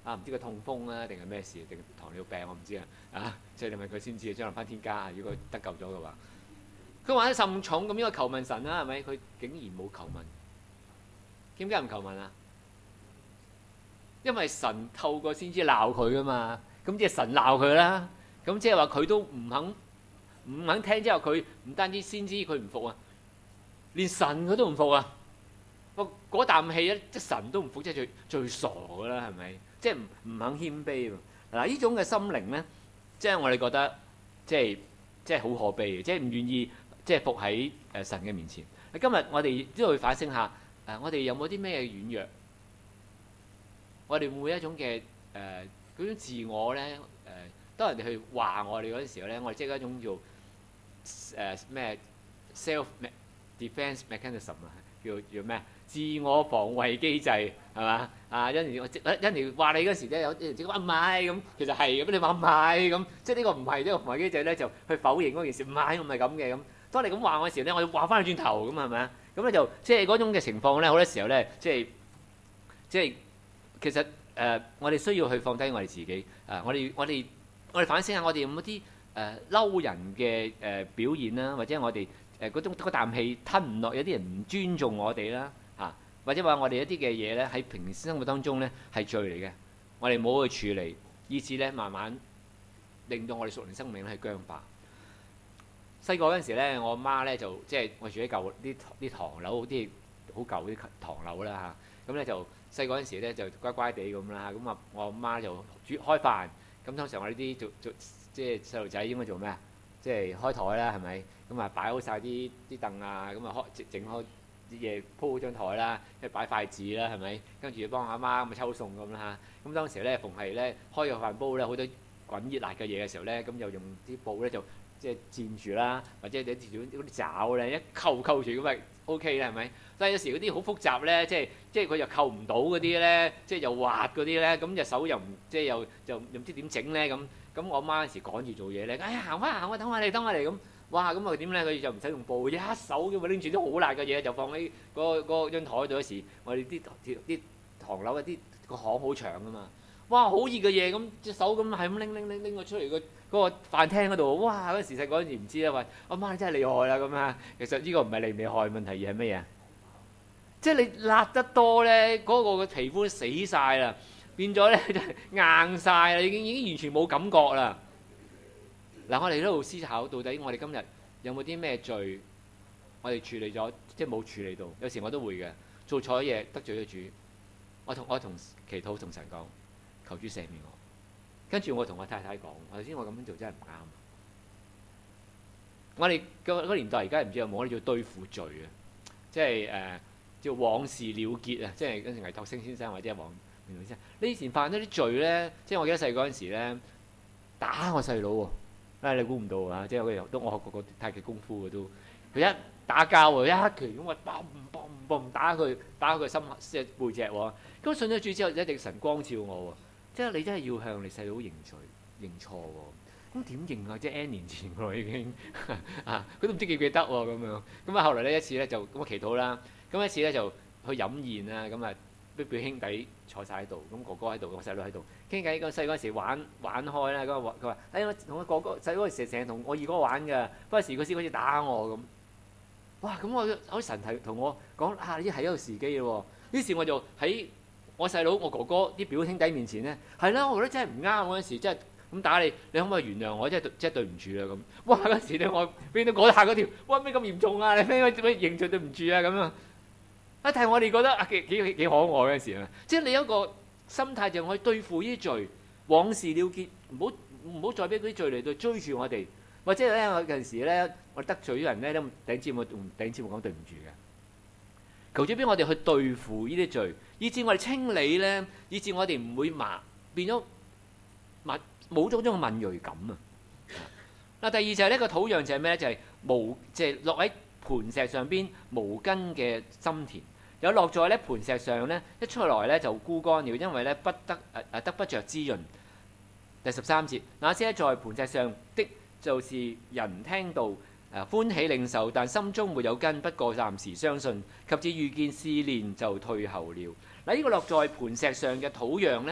啊，唔知佢痛風啊，定係咩事，定糖尿病我唔知啊。啊，即係你問佢先知，將來翻天家啊！如果得救咗嘅話，佢患得甚重咁，應該求問神啦，係咪？佢竟然冇求問，點解唔求問啊？因為神透過先知鬧佢噶嘛，咁即係神鬧佢啦。咁即係話佢都唔肯唔肯聽，之後佢唔單止先知佢唔服啊，連神佢都唔服啊！嗰啖氣咧，即係神都唔服，即係最最傻噶啦，係咪？即係唔唔肯謙卑喎。嗱，呢種嘅心靈咧，即係我哋覺得即係即係好可悲嘅，即係唔願意即係服喺誒神嘅面前。今日我哋都要去反省下，誒我哋有冇啲咩軟弱？我哋會唔會一種嘅誒嗰種自我咧？誒、呃，當人哋去話我哋嗰陣時候咧，我哋即係一種叫誒咩、呃、self defense mechanism 啊，叫叫咩？自我防衛機制係嘛？啊，因為我即因為話你嗰時咧，有啲人話唔係咁，其實係咁，你話唔係咁，即係呢個唔係呢個防衛機制咧，就去否認嗰件事，唔係我唔係咁嘅咁。當你咁話我嘅時候咧，我要話翻去轉頭咁係咪啊？咁咧就即係嗰種嘅情況咧，好多時候咧，即係即係其實誒、呃，我哋需要去放低我哋自己誒、呃，我哋我哋我哋反省下，我哋有冇啲誒嬲人嘅誒、呃、表現啦，或者我哋誒嗰種嗰啖氣吞唔落，有啲人唔尊重我哋啦。或者話我哋一啲嘅嘢咧，喺平時生活當中咧係罪嚟嘅，我哋冇去處理，以致咧慢慢令到我哋屬靈生命咧係僵化。細個嗰陣時咧，我媽咧就即係我住喺舊啲啲唐樓，啲好舊啲唐樓啦嚇。咁咧就細個嗰陣時咧就乖乖地咁啦。咁啊，我阿媽就煮開飯。咁通常我呢啲做做即係細路仔應該做咩啊？即係開台啦，係咪？咁啊擺好晒啲啲凳啊，咁啊開整整開。啲嘢鋪好張台啦，跟住擺筷子啦，係咪？跟住幫阿媽咁啊抽餸咁啦嚇。咁當時咧，逢係咧開個飯煲咧，好多滾熱辣嘅嘢嘅時候咧，咁就用啲布咧就即係墊住啦，或者你住嗰啲爪咧一扣扣住咁咪 O K 啦，係咪？但係有時嗰啲好複雜咧，即係即係佢又扣唔到嗰啲咧，即係又滑嗰啲咧，咁隻手又唔即係又又又唔知點整咧咁。咁我媽嗰時趕住做嘢咧，哎呀行翻行翻，等我嚟等我嚟咁。哇！咁啊點咧？佢就唔使用布，一手咁啊拎住啲好辣嘅嘢，就放喺嗰嗰張台度嗰時，我哋啲啲唐樓嗰啲個巷好長噶嘛。哇！好熱嘅嘢咁，隻手咁係咁拎拎拎拎個出嚟個嗰個飯廳嗰度。哇！嗰時細個嗰陣時唔知啦，話阿媽你真係厲害啦咁啊。其實呢個唔係厲唔厲害問題，而係乜嘢？即係你辣得多咧，嗰個嘅皮膚死晒啦，變咗咧就硬晒啦，已經已經完全冇感覺啦。嗱，我哋喺度思考，到底我哋今日有冇啲咩罪，我哋處理咗，即係冇處理到。有時我都會嘅，做錯嘢得罪咗主，我同我同祈禱同神講，求主赦免我。跟住我同我太太講，頭先我咁樣做真係唔啱。我哋嗰個年代而家唔知有冇我哋叫對付罪啊，即係誒、呃、叫往事了結啊，即係嗰陣倪柝聲先生或者黃明先生，你以前犯咗啲罪咧，即係我記得細個嗰陣時咧打我細佬喎。啊！你估唔到啊！即係我都我學過個太極功夫嘅都，佢一打交喎，一拳咁啊，嘣嘣嘣打佢，打佢心即係背脊喎。咁信咗主之後，一定神光照我喎。即係你真係要向你細佬認罪認錯喎。咁點認啊？即係 N 年前喎已經啊，佢都唔知記唔記得喎咁樣。咁啊後來呢一次咧就咁我祈禱啦。咁一次咧就去飲宴啦。咁啊啲表兄弟坐晒喺度，咁哥哥喺度，我細佬喺度。傾偈，咁細嗰陣時玩玩開啦，咁佢話：哎，我同我哥哥細嗰陣時成日同我二哥玩㗎，不過時佢先好似打我咁。哇！咁我好神係同我講啊，呢係一個時機咯喎。於是我就喺我細佬、我哥哥啲表兄弟面前咧，係啦，我覺得真係唔啱嗰陣時，真係咁打你，你可唔可以原諒我？真係真係對唔住啊咁。哇！嗰時咧我變到嗰下嗰條，哇咩咁嚴重啊？你咩咩認罪對唔住啊咁啊？啊！但係我哋覺得啊幾幾幾可愛嗰陣時啊，即係你有一個心態就可以對付呢啲罪，往事了結，唔好唔好再俾嗰啲罪嚟到追住我哋，或者咧有陣時咧我得罪咗人咧，都頂尖我同頂尖我講對唔住嘅。求主俾我哋去對付呢啲罪，以致我哋清理咧，以致我哋唔會麻變咗麻冇咗嗰種敏鋭感啊！嗱，第二就係呢個土壤就係咩咧？就係無即係落喺磐石上邊無根嘅心田。有落在咧磐石上咧，一出來咧就枯乾了，因為咧不得誒誒得不着滋潤。第十三節，那些在磐石上的，就是人聽道誒歡喜領受，但心中沒有根，不過暫時相信，及至遇見試煉就退後了。嗱，呢個落在磐石上嘅土壤咧，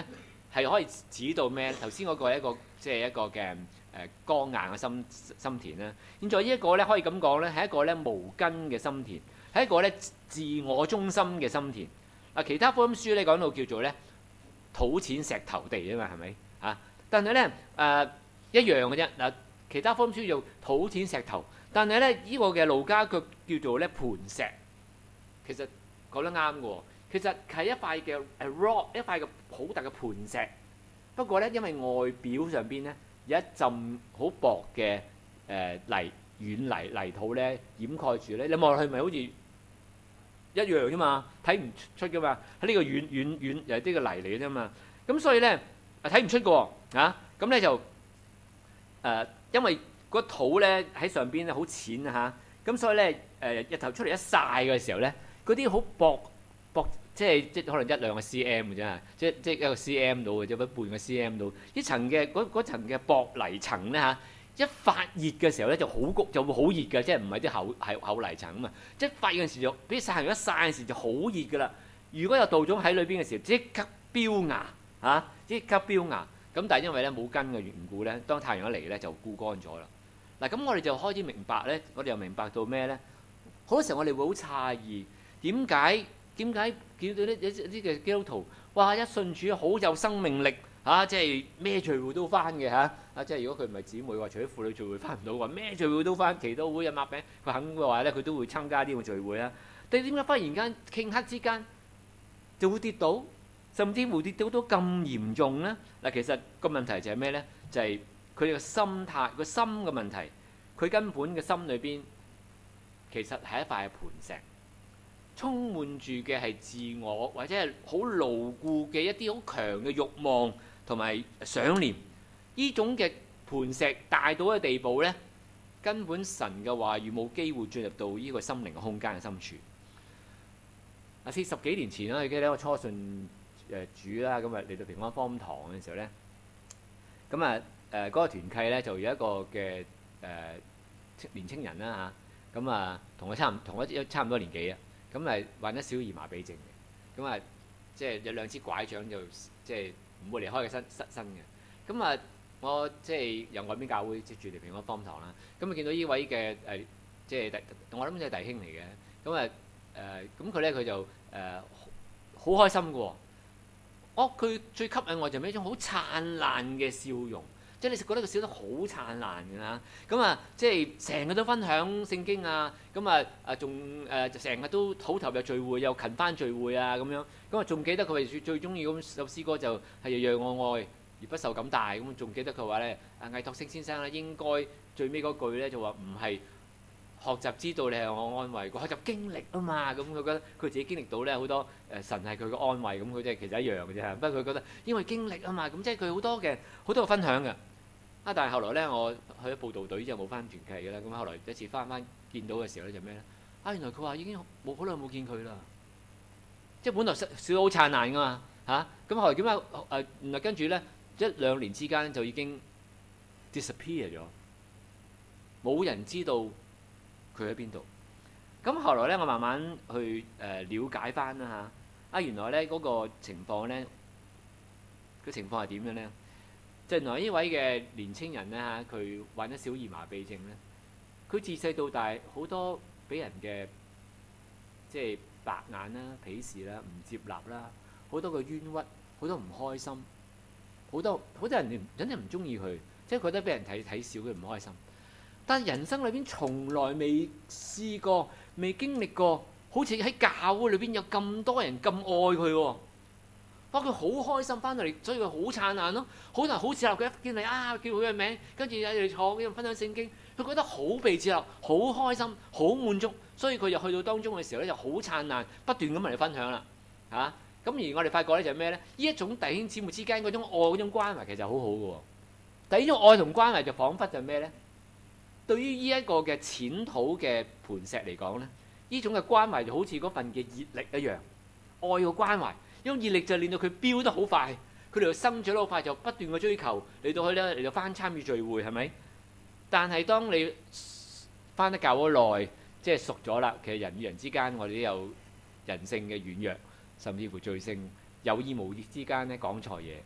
係可以指到咩？頭先嗰個係一個即係一個嘅誒剛硬嘅心心田啦。現在呢一個咧可以咁講咧，係一個咧無根嘅心田，係一個咧自我中心嘅心田。嗱，其他福音書咧講到叫做咧土淺石頭地啊嘛，係咪啊？但係咧誒一樣嘅啫。嗱，其他福音書叫土淺石頭，但係咧呢個嘅路加佢叫做咧磐石。其實講得啱嘅喎，其實係一塊嘅誒 rock， 一塊嘅好大嘅磐石。不過咧，因為外表上邊咧有一浸好薄嘅誒泥軟泥泥土咧掩蓋住咧，你望落去咪好似一樣啫嘛，睇唔出噶嘛。喺呢個軟軟軟又係啲個泥嚟嘅啫嘛。咁所以咧睇唔出嘅喎啊。咁咧就誒、呃，因為個土咧喺上邊咧好淺啊嚇。咁所以咧誒日頭出嚟一曬嘅時候咧，嗰啲好薄薄，即係即係可能一兩個 cm 嘅啫，即即一個 cm 到嘅啫，半個 cm 到。呢層嘅嗰嗰層嘅薄泥層咧嚇，一發熱嘅時候咧就好焗，就會好熱嘅，即係唔係啲厚係厚泥層啊嘛。即係發熱嘅時就俾曬人一曬嘅時就好熱噶啦。如果有稻種喺裏邊嘅時候，即刻飆芽嚇，即刻飆芽。咁但係因為咧冇根嘅緣故咧，當太陽一嚟咧就枯乾咗啦。嗱，咁我哋就開始明白咧，我哋又明白到咩咧？好多時候我哋會好詫異，點解點解見到呢一啲嘅基督徒，哇！一信主好有生命力嚇、啊，即係咩聚會都翻嘅嚇，啊！即係如果佢唔係姊妹話，除咗婦女聚會翻唔到，話咩聚會都翻，祈禱會啊、擘餅，佢肯嘅話咧，佢都會參加呢個聚會啊。但係點解忽然間頃刻之間就會跌倒，甚至乎跌倒都咁嚴重咧？嗱，其實個問題就係咩咧？就係佢哋嘅心態，個心嘅問題，佢根本嘅心裏邊。其實係一塊磐石，充滿住嘅係自我或者係好牢固嘅一啲好強嘅慾望同埋想念。呢種嘅磐石大到嘅地步咧，根本神嘅話語冇機會進入到呢個心靈嘅空間嘅深處。啊，四十幾年前啦，我記得我初信誒主啦，咁啊嚟到平安福音堂嘅時候咧，咁啊誒嗰個團契咧就有一個嘅誒、呃、年青人啦嚇。咁啊，同我差唔同我差唔多年紀啊，咁啊患咗小兒麻痹症嘅，咁啊即係有兩支拐杖就即係唔會離開佢身身身嘅。咁啊，我即係由外邊教會接住嚟平安福音堂啦。咁啊見到呢位嘅誒，即係弟，我諗就係弟兄嚟嘅。咁啊誒，咁佢咧佢就誒好開心嘅喎。哦，佢最吸引我就係一種好燦爛嘅笑容。即係你覺得佢笑得好燦爛㗎啦，咁啊，即係成日都分享聖經啊，咁啊啊仲誒成日都好投入聚會，又勤翻聚會啊咁樣，咁啊仲記得佢最最中意咁首詩歌就係讓我愛而不受感戴，咁仲記得佢話咧，啊魏托星先生咧應該最尾嗰句咧就話唔係學習知道你係我安慰，佢學習經歷啊嘛，咁佢覺得佢自己經歷到咧好多誒神係佢嘅安慰，咁佢即係其實一樣嘅啫，不過佢覺得因為經歷啊嘛，咁即係佢好多嘅好多嘅分享嘅。啊！但係後來咧，我去咗佈道隊之後冇翻團契嘅啦。咁後來一次翻翻見到嘅時候咧，就咩咧？啊！原來佢話已經冇好耐冇見佢啦。即係本來笑笑得好燦爛噶嘛嚇。咁後來點解誒？原來跟住咧一兩年之間就已經 disappear 咗，冇人知道佢喺邊度。咁後來咧，我慢慢去誒瞭解翻啦嚇。啊！原來咧嗰個情況咧，個情況係點樣咧？即係原來呢位嘅年青人咧嚇，佢患咗小兒麻痹症咧，佢自細到大好多俾人嘅即係白眼啦、鄙視啦、唔接納啦，好多嘅冤屈，好多唔開心，好多好多人真係唔中意佢，即係覺得俾人睇睇小佢唔開心。但係人生裏邊從來未試過、未經歷過，好似喺教會裏邊有咁多人咁愛佢喎。哇！佢好開心翻到嚟，所以佢好燦爛咯。好多人好接納佢，一見你啊，叫佢嘅名，跟住有哋坐，跟住分享聖經，佢覺得好被接納，好開心，好滿足，所以佢就去到當中嘅時候咧，就好燦爛，不斷咁嚟分享啦嚇。咁、啊、而我哋發覺咧就係咩咧？呢一種弟兄姊妹之間嗰種愛、嗰種關懷其實好好嘅喎。但係呢種愛同關懷就彷彿就係咩咧？對於呢一個嘅淺土嘅磐石嚟講咧，呢種嘅關懷就好似嗰份嘅熱力一樣，愛嘅關懷。呢種熱力就令到佢飆得好快，佢哋就生長得好快，就不斷嘅追求嚟到去咧嚟到翻參與聚會係咪？但係當你翻得教咗耐，即係熟咗啦，其實人與人之間我哋都有人性嘅軟弱，甚至乎罪性，有意無意之間咧講錯嘢，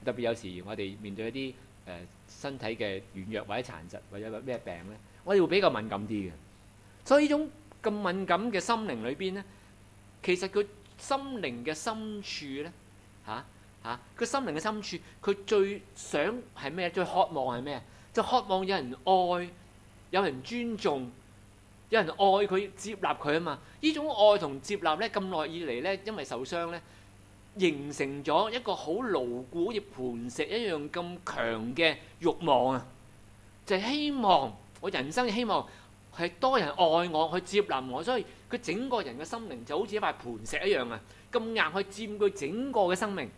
特別有時我哋面對一啲誒、呃、身體嘅軟弱或者殘疾或者咩病咧，我哋會比較敏感啲嘅。所以呢種咁敏感嘅心靈裏邊咧，其實佢心靈嘅深處咧嚇嚇，佢心靈嘅深處，佢最想係咩？最渴望係咩？就渴望有人愛，有人尊重，有人愛佢、接納佢啊嘛！呢種愛同接納咧，咁耐以嚟咧，因為受傷咧，形成咗一個好牢固、好似磐石一樣咁強嘅慾望啊！就係希望我人生嘅希望係多人愛我，去接納我，所以佢整個人嘅心靈就好似一塊磐石一樣啊！咁硬去佔據整個嘅生命。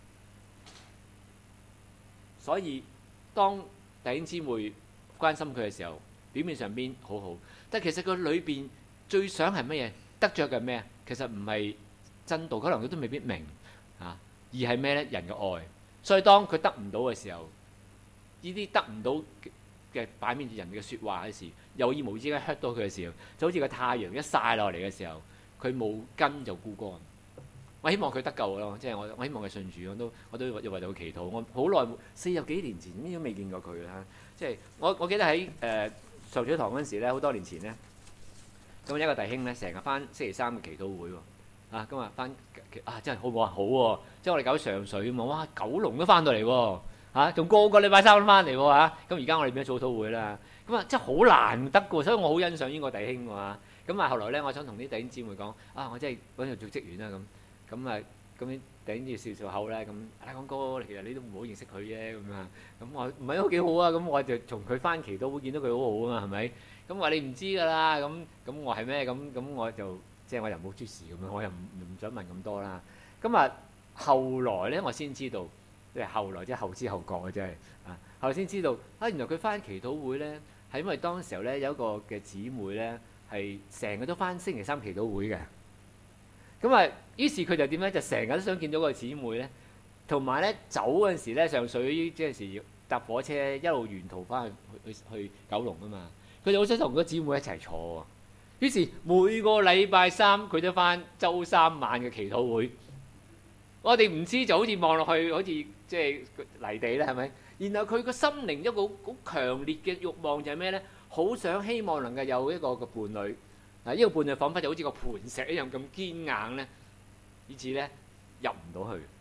所以當弟兄姊妹關心佢嘅時候，表面上邊好好，但其實佢裏邊最想係乜嘢？得着嘅咩？其實唔係真道，可能佢都未必明啊，而係咩咧？人嘅愛。所以當佢得唔到嘅時候，呢啲得唔到嘅擺面人嘅説話嘅時，有意無意間 hurt 到佢嘅時候，就好似個太陽一曬落嚟嘅時候，佢冇根就枯乾。我希望佢得救咯，即係我我希望佢信主，我都我都為為佢祈禱。我好耐四十幾年前呢都未見過佢啦，即係我我記得喺誒受主堂嗰陣時咧，好多年前咧，咁一個弟兄咧成日翻星期三嘅祈禱會喎，啊咁啊翻啊真係好唔好啊？好喎，即係我哋搞上水啊嘛，哇九龍都翻到嚟喎，嚇仲個個禮拜三都翻嚟喎嚇，咁而家我哋變咗早禱會啦，咁啊真係好難得嘅，所以我好欣賞呢個弟兄喎，咁啊後來咧，我想同啲弟兄姊妹講，啊我真係揾度做職員啦咁。咁啊，咁啲頂住笑笑口咧，咁阿講哥，其實你都唔好認識佢啫，咁啊，咁我唔係都幾好啊，咁我就從佢翻祈禱會見到佢好好啊嘛，係咪？咁話你唔知㗎啦，咁咁我係咩？咁咁我就即係我又冇出事咁樣，我又唔唔想問咁多啦。咁啊，後來咧我先知道，即係後來即係後知後覺嘅真係啊，後來先知道啊，原來佢翻祈禱會咧係因為當時候咧有一個嘅姊妹咧係成日都翻星期三祈禱會嘅。咁啊，於是佢就點咧？就成日都想見到個姊妹咧，同埋咧走嗰陣時咧，上水即係時搭火車一路沿途翻去去去九龍啊嘛。佢就好想同個姊妹一齊坐喎。於是每個禮拜三佢都翻週三晚嘅祈禱會。我哋唔知就好似望落去好似即係泥地啦，係咪？然後佢個心靈一個好強烈嘅慾望就係咩咧？好想希望能夠有一個個伴侶。嗱，呢個伴侶彷彿就好似個磐石一樣咁堅硬咧，以至咧入唔到去。誒、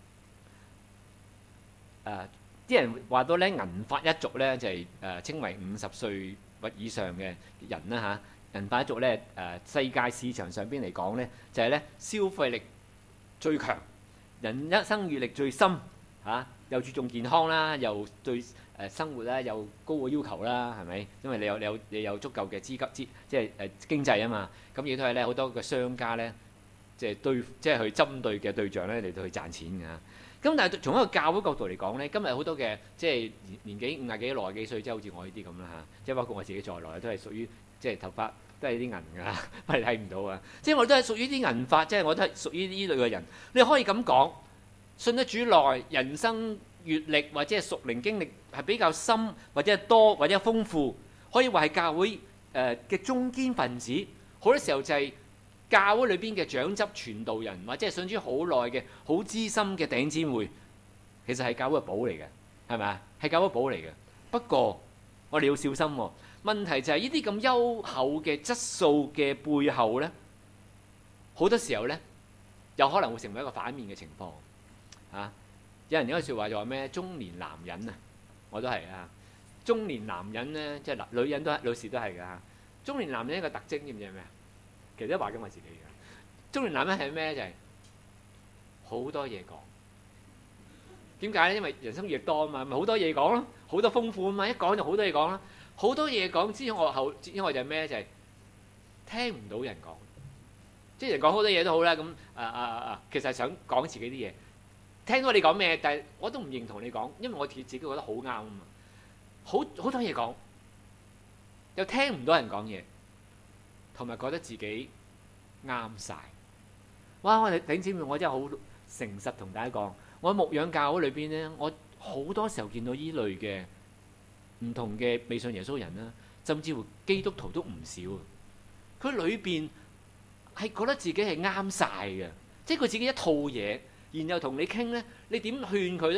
呃，啲人話到咧，銀髮一族咧就係、是、誒、呃、稱為五十歲或以上嘅人啦嚇。銀髮一族咧誒、呃，世界市場上邊嚟講咧，就係、是、咧消費力最強，人一生閲歷最深嚇、啊，又注重健康啦，又對誒生活咧有高嘅要求啦，係咪？因為你有你有你有足夠嘅資金資，即係誒經濟啊嘛。咁亦都係咧好多嘅商家咧，即係對即係去針對嘅對象咧嚟到去賺錢㗎。咁但係從一個教會角度嚟講咧，今日好多嘅即係年紀五廿幾、六廿幾歲，即係好似我呢啲咁啦嚇，即係包括我自己在內，都係屬於即係頭髮都係啲銀㗎，不過你睇唔到啊。即係我都係屬於啲銀髮，即係我都係屬於呢類嘅人。你可以咁講，信得主耐，人生閲歷或者係屬靈經歷係比較深，或者係多，或者係豐富，可以話係教會誒嘅中堅分子。好多時候就係教會裏邊嘅長執傳道人，或者係信主好耐嘅好資深嘅弟兄姊妹，其實係教會嘅寶嚟嘅，係咪啊？係教會寶嚟嘅。不過我哋要小心喎。問題就係呢啲咁優厚嘅質素嘅背後咧，好多時候咧，有可能會成為一個反面嘅情況啊！有人有句説話就話咩？中年男人啊，我都係啊。中年男人咧，即係嗱，女人都係，女士都係㗎。中年男人一個特徵知唔知係咩啊？其實都話緊我自己㗎。中年男人係咩？就係好多嘢講。點解咧？因為人生越多啊嘛，咪好多嘢講咯，好多豐富啊嘛，一講就好多嘢講啦。好多嘢講之外後，之外就係咩？就係聽唔到人講。即係人講好多嘢都好啦，咁啊啊啊，其實係想講自己啲嘢。聽到你講咩，但係我都唔認同你講，因為我自己覺得好啱啊嘛。好好多嘢講，又聽唔到人講嘢，同埋覺得自己啱晒。哇！我哋弟兄姊妹，我真係好誠實同大家講，我喺牧養教會裏邊咧，我好多時候見到依類嘅唔同嘅未信耶穌人啦，甚至乎基督徒都唔少。佢裏邊係覺得自己係啱晒嘅，即係佢自己一套嘢。然後同你傾咧，你點勸佢咧？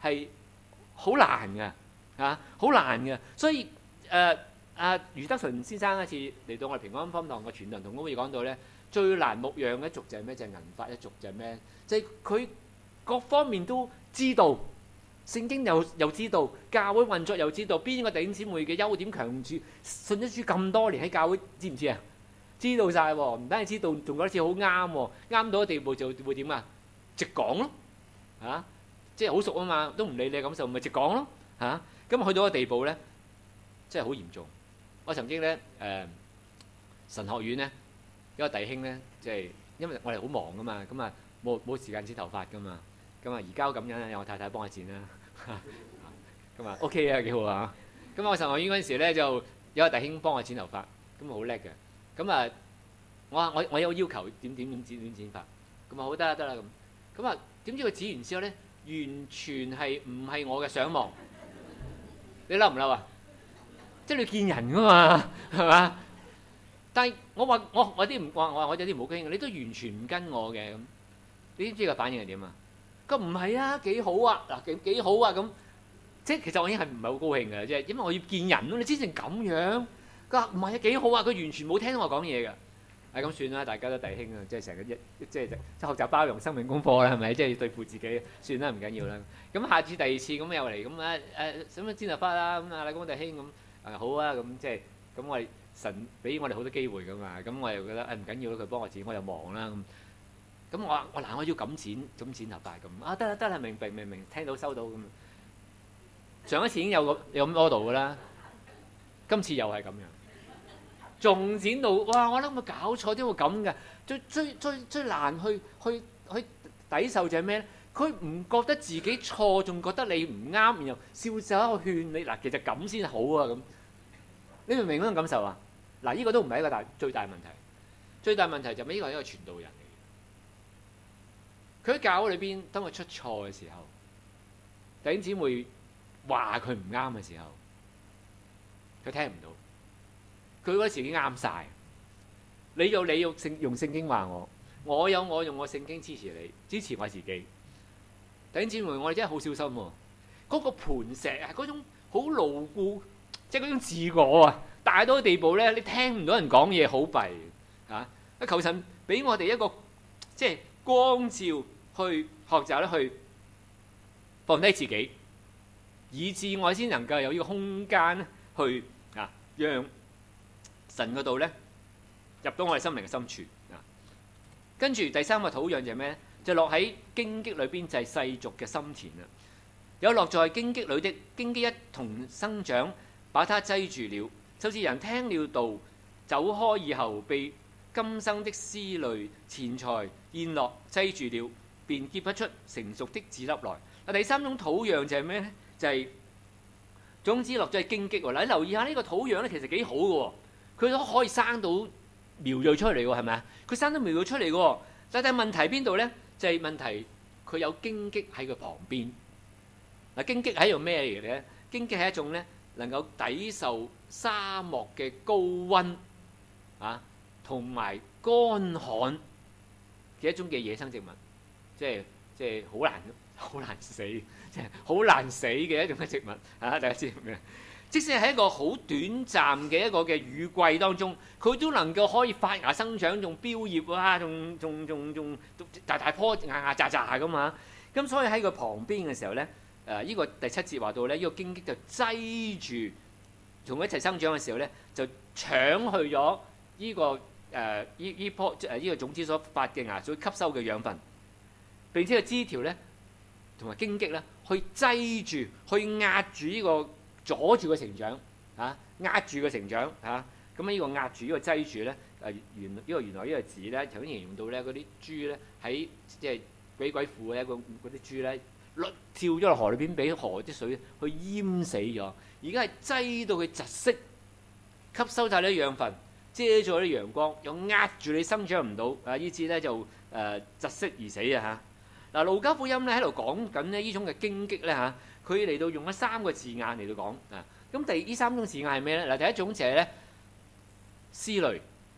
係好難嘅嚇，好難嘅。所以誒阿余德純先生一次嚟到我哋平安方堂嘅傳道同工會講到咧，最難牧養嘅一族就係咩？就係銀髮一族，就係咩？就係佢各方面都知道。聖經又又知道，教會運作又知道，邊個弟兄姊妹嘅優點強處，信咗主咁多年喺教會，知唔知啊？知道晒喎，唔單係知道，仲覺得似好啱喎，啱到嘅地步就會點啊？直講咯，嚇、啊，即係好熟啊嘛，都唔理你嘅感受，咪直講咯，嚇、啊。咁去到個地步咧，真係好嚴重。我曾經咧誒、呃、神學院咧一個弟兄咧，即係因為我哋好忙噶嘛，咁啊冇冇時間剪頭髮噶嘛。咁啊，而家咁樣有我太太幫我剪啦，咁啊 OK 啊，幾好啊！咁我神學院嗰陣時咧，就有個弟兄幫我剪頭髮，咁啊好叻嘅。咁啊，我我我有要求點點點剪點剪法，咁啊好得啦得啦咁。咁啊點知佢剪完之後咧，完全係唔係我嘅想望？你嬲唔嬲啊？即係你見人噶嘛，係嘛？但係我話我我啲唔話我話我有啲唔好傾，你都完全唔跟我嘅咁，你知唔知個反應係點啊？佢唔係啊，幾好啊！嗱，幾幾好啊咁，即係其實我已經係唔係好高興嘅，即係因為我要見人咯。你之前咁樣，佢話唔係啊，幾好啊！佢完全冇聽到我講嘢㗎。係咁算啦，大家都弟兄啊，即係成日一即係即係學習包容生命功課啦，係咪？即係要對付自己，算啦，唔緊要啦。咁下次第二次咁又嚟咁啊誒，想唔想剪頭髮啦？咁啊，禮公弟兄咁誒好啊，咁即係咁我哋神俾我哋好多機會㗎嘛。咁我又覺得誒唔緊要啦，佢幫我剪，我又忙啦咁。咁我話我嗱，我要咁剪咁剪頭髮咁啊，得啦得啦，明明明明聽到收到咁。上一次已經有個有咁 model 㗎啦，今次又係咁樣，仲剪到哇！我諗佢搞錯點會咁嘅？最最最最難去去去抵受就係咩咧？佢唔覺得自己錯，仲覺得你唔啱，然後笑笑喺度勸你嗱，其實咁先好啊咁。你明唔明嗰種感受啊？嗱，呢個都唔係一個大最大問題，最大問題就係呢個係一個傳道人。佢喺教會裏邊，當佢出錯嘅時候，弟兄姊妹話佢唔啱嘅時候，佢聽唔到。佢嗰時已經啱晒。你有你用聖用聖經話我，我有我用我聖經支持你，支持我自己。弟兄姊妹，我哋真係好小心喎。嗰個磐石啊，嗰種好牢固，即係嗰種自我啊，大到嘅地步咧，你聽唔到人講嘢，好弊啊！求神俾我哋一個即係光照。去學習咧，去放低自己，以致我先能夠有呢個空間去啊，讓神嗰度咧入到我哋心靈嘅深處啊。跟住第三個土壤就係咩咧？就落喺荊棘裏邊，就係世俗嘅心田啦。有落在荊棘裏的荊棘一同生長，把它擠住了。就是人聽了道，走開以後，被今生的思慮、錢財、宴樂擠住了，便結不出成熟的子粒來。嗱，第三種土壤就係咩咧？就係、是、種子落咗喺荊棘喎。嗱，你留意下呢個土壤咧，其實幾好嘅喎，佢都可以生到苗裔出嚟喎，係咪啊？佢生到苗裔出嚟嘅喎，但係問題邊度咧？就係、是、問題佢有荊棘喺佢旁邊。嗱，荊棘係一種咩嚟嘅咧？荊棘係一種咧能夠抵受沙漠嘅高溫啊，同埋乾旱嘅一種嘅野生植物。即係即係好難好難死，即係好難死嘅一種嘅植物啊！大家知唔知？即使係一個好短暫嘅一個嘅雨季當中，佢都能夠可以發芽生長，仲標葉啊，仲仲仲仲大大棵牙牙扎扎咁嘛。咁所以喺佢旁邊嘅時候咧，誒、呃、呢、這個第七節話到咧，呢、這個荊棘就擠住同佢一齊生長嘅時候咧，就搶去咗呢、這個誒呢呢棵誒呢個種子所發嘅芽所吸收嘅養分。並且個枝條咧，同埋荊棘咧，去擠住、去壓住呢個阻住個成長，嚇壓住個成長嚇。咁呢個壓住呢個擠住咧，誒原呢個原來呢個字咧，頭先形容到咧嗰啲豬咧喺即係鬼鬼婦咧，嗰嗰啲豬咧，跳咗落河裏邊，俾河啲水去淹死咗。而家係擠到佢窒息，吸收晒啲養分，遮咗啲陽光，又壓住你生長唔到，啊！以致咧就誒窒息而死啊嚇。嗱，路加福音咧喺度講緊咧呢種嘅荊棘咧嚇，佢嚟到用咗三個字眼嚟到講啊。咁第呢三種字眼係咩咧？嗱，第一種就係咧思慮，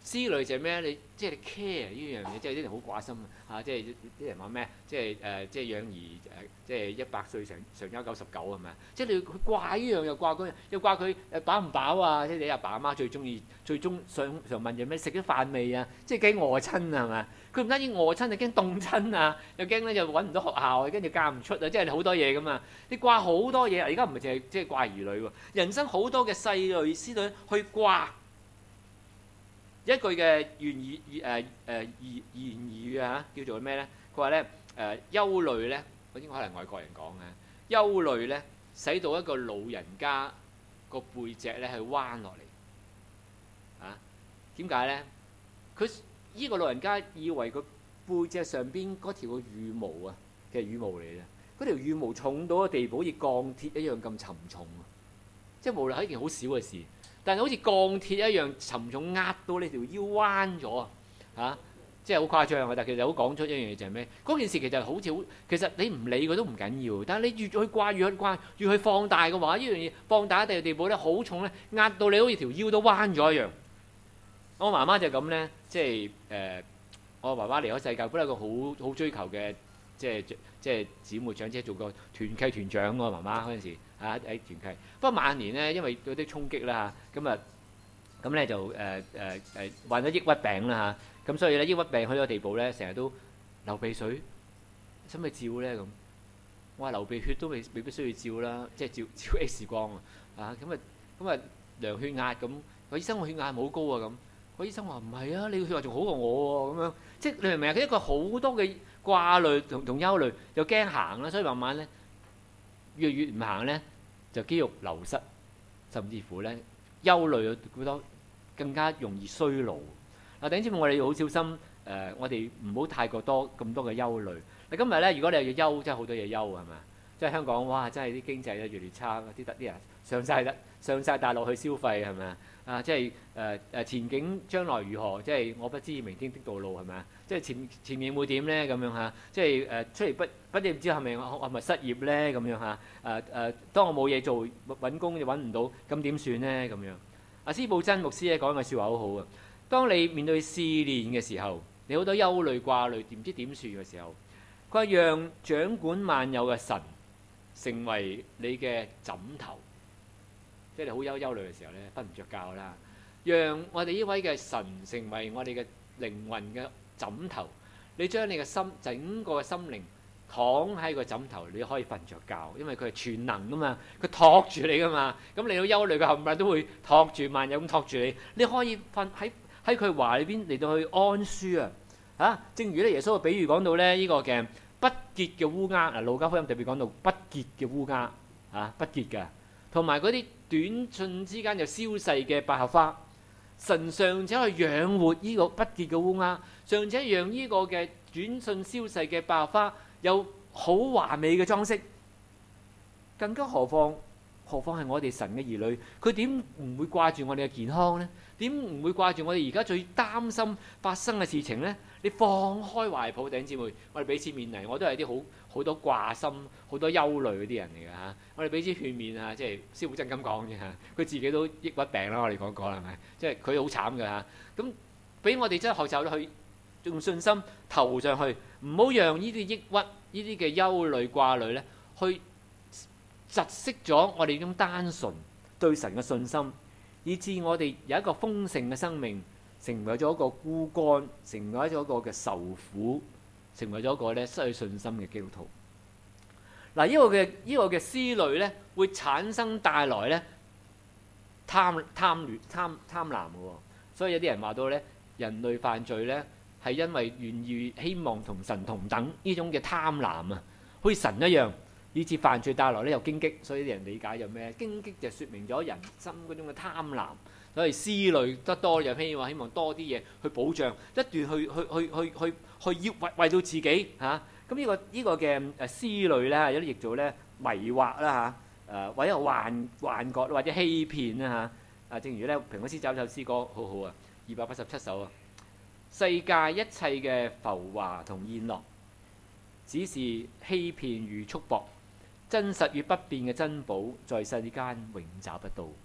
思慮就係咩？你即係你 care 呢樣嘢，即係啲人好掛心啊！即係啲人話咩？即係誒、呃，即係養兒誒，即係一百歲常常憂九十九係咪啊？即係你佢掛呢樣又掛嗰樣，又掛佢誒飽唔飽啊？即係你阿爸阿媽最中意、最中想常問就咩？食咗飯未啊？即係驚餓親啊係咪？佢唔單止餓親，又驚凍親啊，又驚咧就揾唔到學校，跟住嫁唔出啊！即係好多嘢㗎嘛。你掛好多嘢，而家唔係淨係即係掛兒女喎，人生好多嘅細類思慮去掛。一句嘅言語誒誒言言語啊，叫做咩咧？佢話咧誒憂慮咧，我應該可能外國人講嘅憂慮咧，使到一個老人家個背脊咧係彎落嚟啊？點解咧？佢依個老人家以為佢背脊上邊嗰條嘅羽毛啊，其實羽毛嚟嘅，嗰條羽毛重到個地步，好似鋼鐵一樣咁沉重啊！即係無論係一件好少嘅事。但係好似鋼鐵一樣沉重，壓到你條腰彎咗啊！嚇，即係好誇張啊！但係其實好講出一樣嘢就係咩？嗰件事其實好似好，其實你唔理佢都唔緊要。但係你越去掛越去掛，越去放大嘅話，呢樣嘢放大到地步咧，好重咧，壓到你好似條腰都彎咗一樣。我媽媽就咁咧，即係誒、呃，我爸爸離開世界，本來一個好好追求嘅，即係即係姊妹長，即係做個團契團長。我媽媽嗰陣時。啊！喺團契，不過晚年咧，因為嗰啲衝擊啦嚇，咁啊，咁咧就誒誒誒患咗抑鬱病啦嚇，咁所以咧抑鬱病去到地步咧，成日都流鼻水，使唔使照咧咁？我話流鼻血都未未必需要照啦，即係照照 X 光啊！啊咁啊咁啊量血壓咁，個醫生話血壓係好高啊咁，個醫生話唔係啊，你個血壓仲好過我喎咁樣，即係你明唔明啊？佢一個好多嘅掛慮同同憂慮，又驚行啦，所以慢慢咧越越唔行咧。就肌肉流失，甚至乎咧憂慮好多，更加容易衰老。嗱，弟兄姊妹，我哋要好小心，誒、呃，我哋唔好太過多咁多嘅憂慮。嗱，今日咧，如果你又要憂，真係好多嘢憂係咪？即係香港，哇！真係啲經濟咧越嚟越差，啲得啲人上晒得上曬大陸去消費係咪啊？啊，即係誒誒前景將來如何？即係我不知明天的道路係咪啊？即係前前面會點咧咁樣嚇？即係誒、呃、出嚟不不知唔知係咪我係咪失業咧咁樣嚇？誒誒，當我冇嘢做揾工又揾唔到，咁點算咧咁樣？阿司布真牧師咧講嘅説話好好啊！當你面對試煉嘅時候，你好多憂慮掛慮，唔知點算嘅時候，佢話讓掌管萬有嘅神成為你嘅枕頭。即係你好憂憂慮嘅時候咧，瞓唔着覺啦。讓我哋呢位嘅神成為我哋嘅靈魂嘅枕頭。你將你嘅心整個心靈躺喺個枕頭，你可以瞓着覺，因為佢係全能噶嘛，佢托住你噶嘛。咁你到憂慮嘅冚唪唥都會托住萬有咁托住你。你可以瞓喺喺佢懷裏邊嚟到去安舒啊！嚇，正如咧耶穌嘅比喻講到咧，呢個嘅不潔嘅烏鴉嗱，路加福音特別講到不潔嘅烏鴉嚇，不潔嘅，同埋嗰啲短瞬之間就消逝嘅百合花，神尚且去養活呢個不潔嘅烏鴉，尚且讓呢個嘅短瞬消逝嘅百合花有好華美嘅裝飾，更加何況何況係我哋神嘅兒女，佢點唔會掛住我哋嘅健康呢？點唔會掛住我哋而家最擔心發生嘅事情呢？你放開懷抱，弟兄姊妹，我哋彼此勉勵。我都係啲好好多掛心、好多憂慮嗰啲人嚟嘅嚇。我哋彼此勸勉啊，即係師傅真咁講嘅嚇。佢自己都抑鬱病啦，我哋講過啦，係咪？即係佢好慘嘅嚇。咁俾我哋真係學習去用信心投上去，唔好讓呢啲抑鬱、呢啲嘅憂慮掛慮咧，去窒息咗我哋呢種單純對神嘅信心。以致我哋有一個豐盛嘅生命，成為咗一個枯乾，成為咗一個嘅受苦，成為咗一個咧失去信心嘅基督徒。嗱，呢個嘅呢個嘅思慮咧，會產生帶來咧貪貪戀貪貪婪嘅喎。所以有啲人話到咧，人類犯罪咧係因為願意希望同神同等呢種嘅貪婪啊，好似神一樣。以致犯罪帶來咧有荊棘，所以啲人理解就咩？荊棘就説明咗人心嗰種嘅貪婪，所以思慮得多又希望希望多啲嘢去保障，一段去去去去去去要為為到自己嚇。咁呢個呢個嘅誒思慮咧，有啲譯做咧迷惑啦嚇，誒或者幻幻覺或者欺騙啦嚇。啊，正如咧蘋果詩找首詩歌好好啊，二百八十七首啊，世界一切嘅浮華同宴樂，只是欺騙與束縛。真實與不變嘅珍寶，在世間永找不到。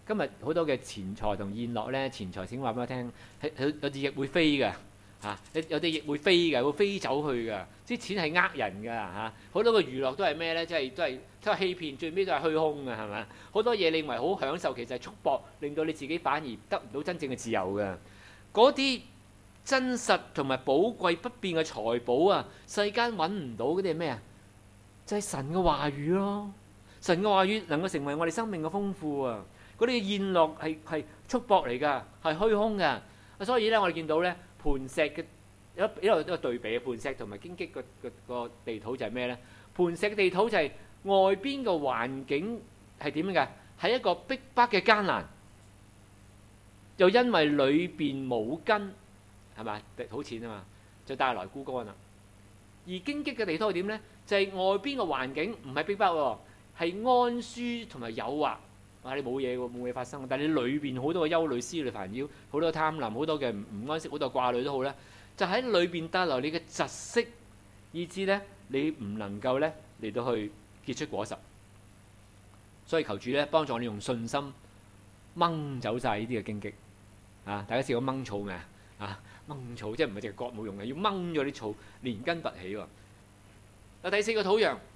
今日好多嘅錢財同宴樂咧，錢財先話俾我聽，係有有啲翼會飛嘅嚇，有有啲翼會飛嘅，會飛走去嘅。啲錢係呃人㗎嚇，好多嘅娛樂都係咩咧？即係都係都係欺騙，最尾都係虛空嘅，係咪？好多嘢你認為好享受，其實係束縛，令到你自己反而得唔到真正嘅自由嘅。嗰啲真實同埋寶貴不變嘅財寶啊，世間揾唔到嗰啲係咩啊？就係神嘅話語咯。神嘅話語能夠成為我哋生命嘅豐富啊！嗰啲宴樂係係束縛嚟㗎，係虛空㗎。所以咧，我哋見到咧磐石嘅一一路一個對比啊，磐石同埋荊棘個個個地土就係咩咧？磐石嘅地土就係外邊嘅環境係點樣㗎？係一個逼迫嘅艱難，又因為裏邊冇根，係咪？地土淺啊嘛，就帶來枯乾啦。而荊棘嘅地土係點咧？就係、是、外邊嘅環境唔係逼迫喎，係安舒同埋誘惑。哇！你冇嘢喎，冇嘢發生，但係你裏邊好多嘅憂慮、思慮、煩擾，好多貪婪，好多嘅唔安息，好多掛慮都好咧，就喺裏邊帶來你嘅窒息，以致咧你唔能夠咧嚟到去結出果實。所以求主咧幫助你用信心掹走晒呢啲嘅荊棘啊！大家試過掹草未啊？掹草即係唔係淨係割冇用嘅，要掹咗啲草連根拔起喎。嗱，第四個土壤。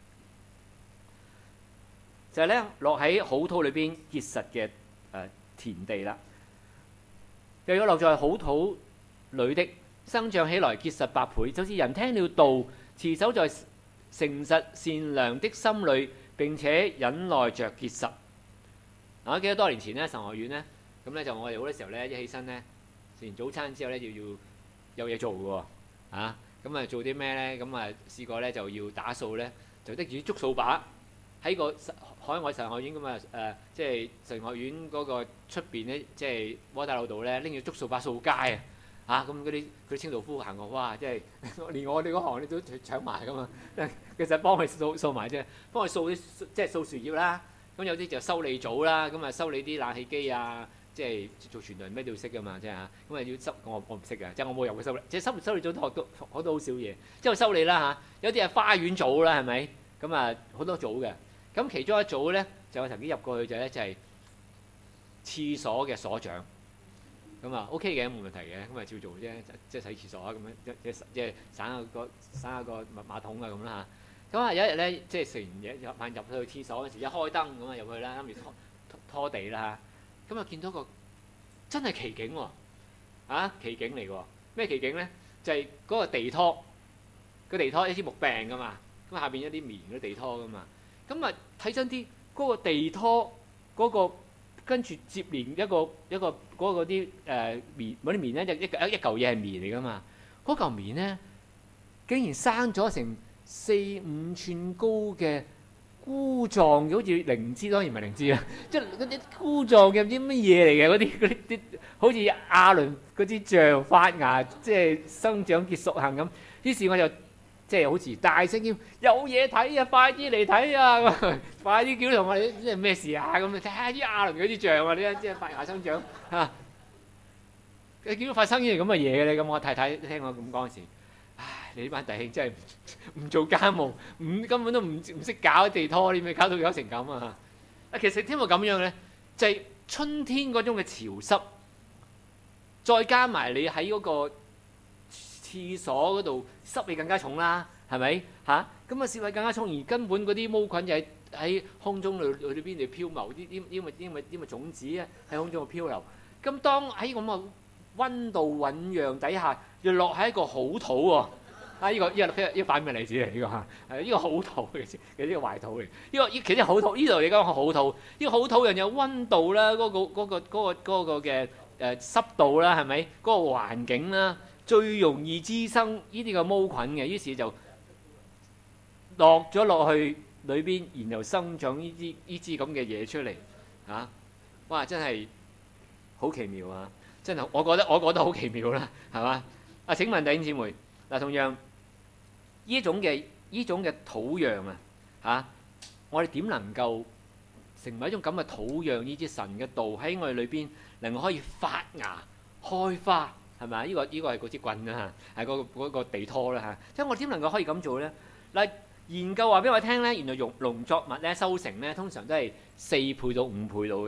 就係咧落喺好土裏邊結實嘅誒田地啦，又有落在好土裏的生長起來結實百倍，就似人聽了道，持守在誠實善良的心裏，並且忍耐着結實。我記得多年前咧神學院咧，咁咧就我哋好多時候咧一起身咧食完早餐之後咧要要有嘢做嘅喎，啊咁啊做啲咩咧？咁啊試過咧就要打掃咧，就拎住啲竹掃把喺個海外神學院咁啊誒，即係神學院嗰個出邊咧，即係窩打老道咧，拎住竹掃把掃街啊！嚇咁嗰啲佢清道夫行過，哇！即係連我哋嗰行你都搶埋噶嘛。其實幫佢掃掃埋啫，幫佢掃啲即係掃樹葉啦。咁有啲就修理組啦，咁啊修理啲冷氣機啊，即係做傳道人咩都要識噶嘛，即係嚇。咁啊要修我我唔識嘅，即係我冇入去修理，即係修修理組都學到學到好少嘢。之後修理啦嚇，有啲係花園組啦，係咪？咁啊好多組嘅。咁其中一組咧，就我曾經入過去就咧，就係廁所嘅所長。咁啊 OK 嘅，冇問題嘅，咁啊照做啫，即係洗廁所啊咁樣，即係即係省下個省下個馬桶啊咁啦嚇。咁啊有一日咧，即係食完嘢入飯入去廁所嗰時，一開燈咁啊入去啦，諗住拖拖地啦嚇。咁啊見到個真係奇景喎，啊奇景嚟喎，咩奇景咧？就係嗰個地拖，個地拖一支木柄噶嘛，咁下邊一啲棉嗰啲地拖噶嘛。咁啊睇真啲，嗰個地拖嗰個跟住接連一個一個嗰個啲誒棉嗰啲棉咧，一一一嚿嘢係棉嚟噶嘛。嗰嚿棉咧，竟然生咗成四五寸高嘅菇狀嘅，好似靈芝，當然唔係靈芝啦，即係嗰啲菇狀嘅唔知乜嘢嚟嘅嗰啲嗰啲啲，好似亞倫嗰啲象發芽，即係生長結熟行咁。於是我就即係好似大聲叫有嘢睇啊！快啲嚟睇啊！快啲叫同我哋，即係咩事啊？咁你睇下啲亞倫嗰啲象啊！啲即係發芽生長嚇。你見到發生呢樣咁嘅嘢嘅咧？咁我太太聽我咁講嗰時，唉！你呢班弟兄真係唔做家務，唔根本都唔唔識搞地拖，你咪搞到搞成咁啊！啊，其實點解咁樣咧？就係春天嗰種嘅潮濕，再加埋你喺嗰個廁所嗰度濕氣更加重啦，係咪嚇？咁啊，濕氣更加重，而根本嗰啲毛菌就喺喺空中裏裏邊度漂流，啲啲啲咪啲咪啲咪種子咧喺空中度漂流。咁當喺咁嘅溫度醖釀底下，又落喺一個好土喎。啊！呢個呢個呢個反面例子嚟，呢個嚇係呢個好土嘅，其實呢個壞土嚟。呢個呢其實好土，呢度你講係好土。呢個好土又有溫度啦，嗰個嗰個嗰個嗰個嘅誒濕度啦，係咪？嗰個環境啦，最容易滋生呢啲嘅毛菌嘅，於是就落咗落去裏邊，然後生長呢啲呢啲咁嘅嘢出嚟嚇。哇！真係好奇妙啊！真係我覺得我覺得好奇妙啦，係嘛？啊！請問弟兄姊妹嗱，同樣。呢種嘅呢種嘅土壤啊，嚇！我哋點能夠成為一種咁嘅土壤？呢啲神嘅道喺我哋裏邊，能夠可以發芽開花，係咪啊？呢個呢個係嗰支棍啦嚇，係嗰個嗰個地拖啦嚇。即係我點能夠可以咁做咧？嗱，研究話俾我聽咧，原來用農作物咧收成咧，通常都係四倍到五倍到嘅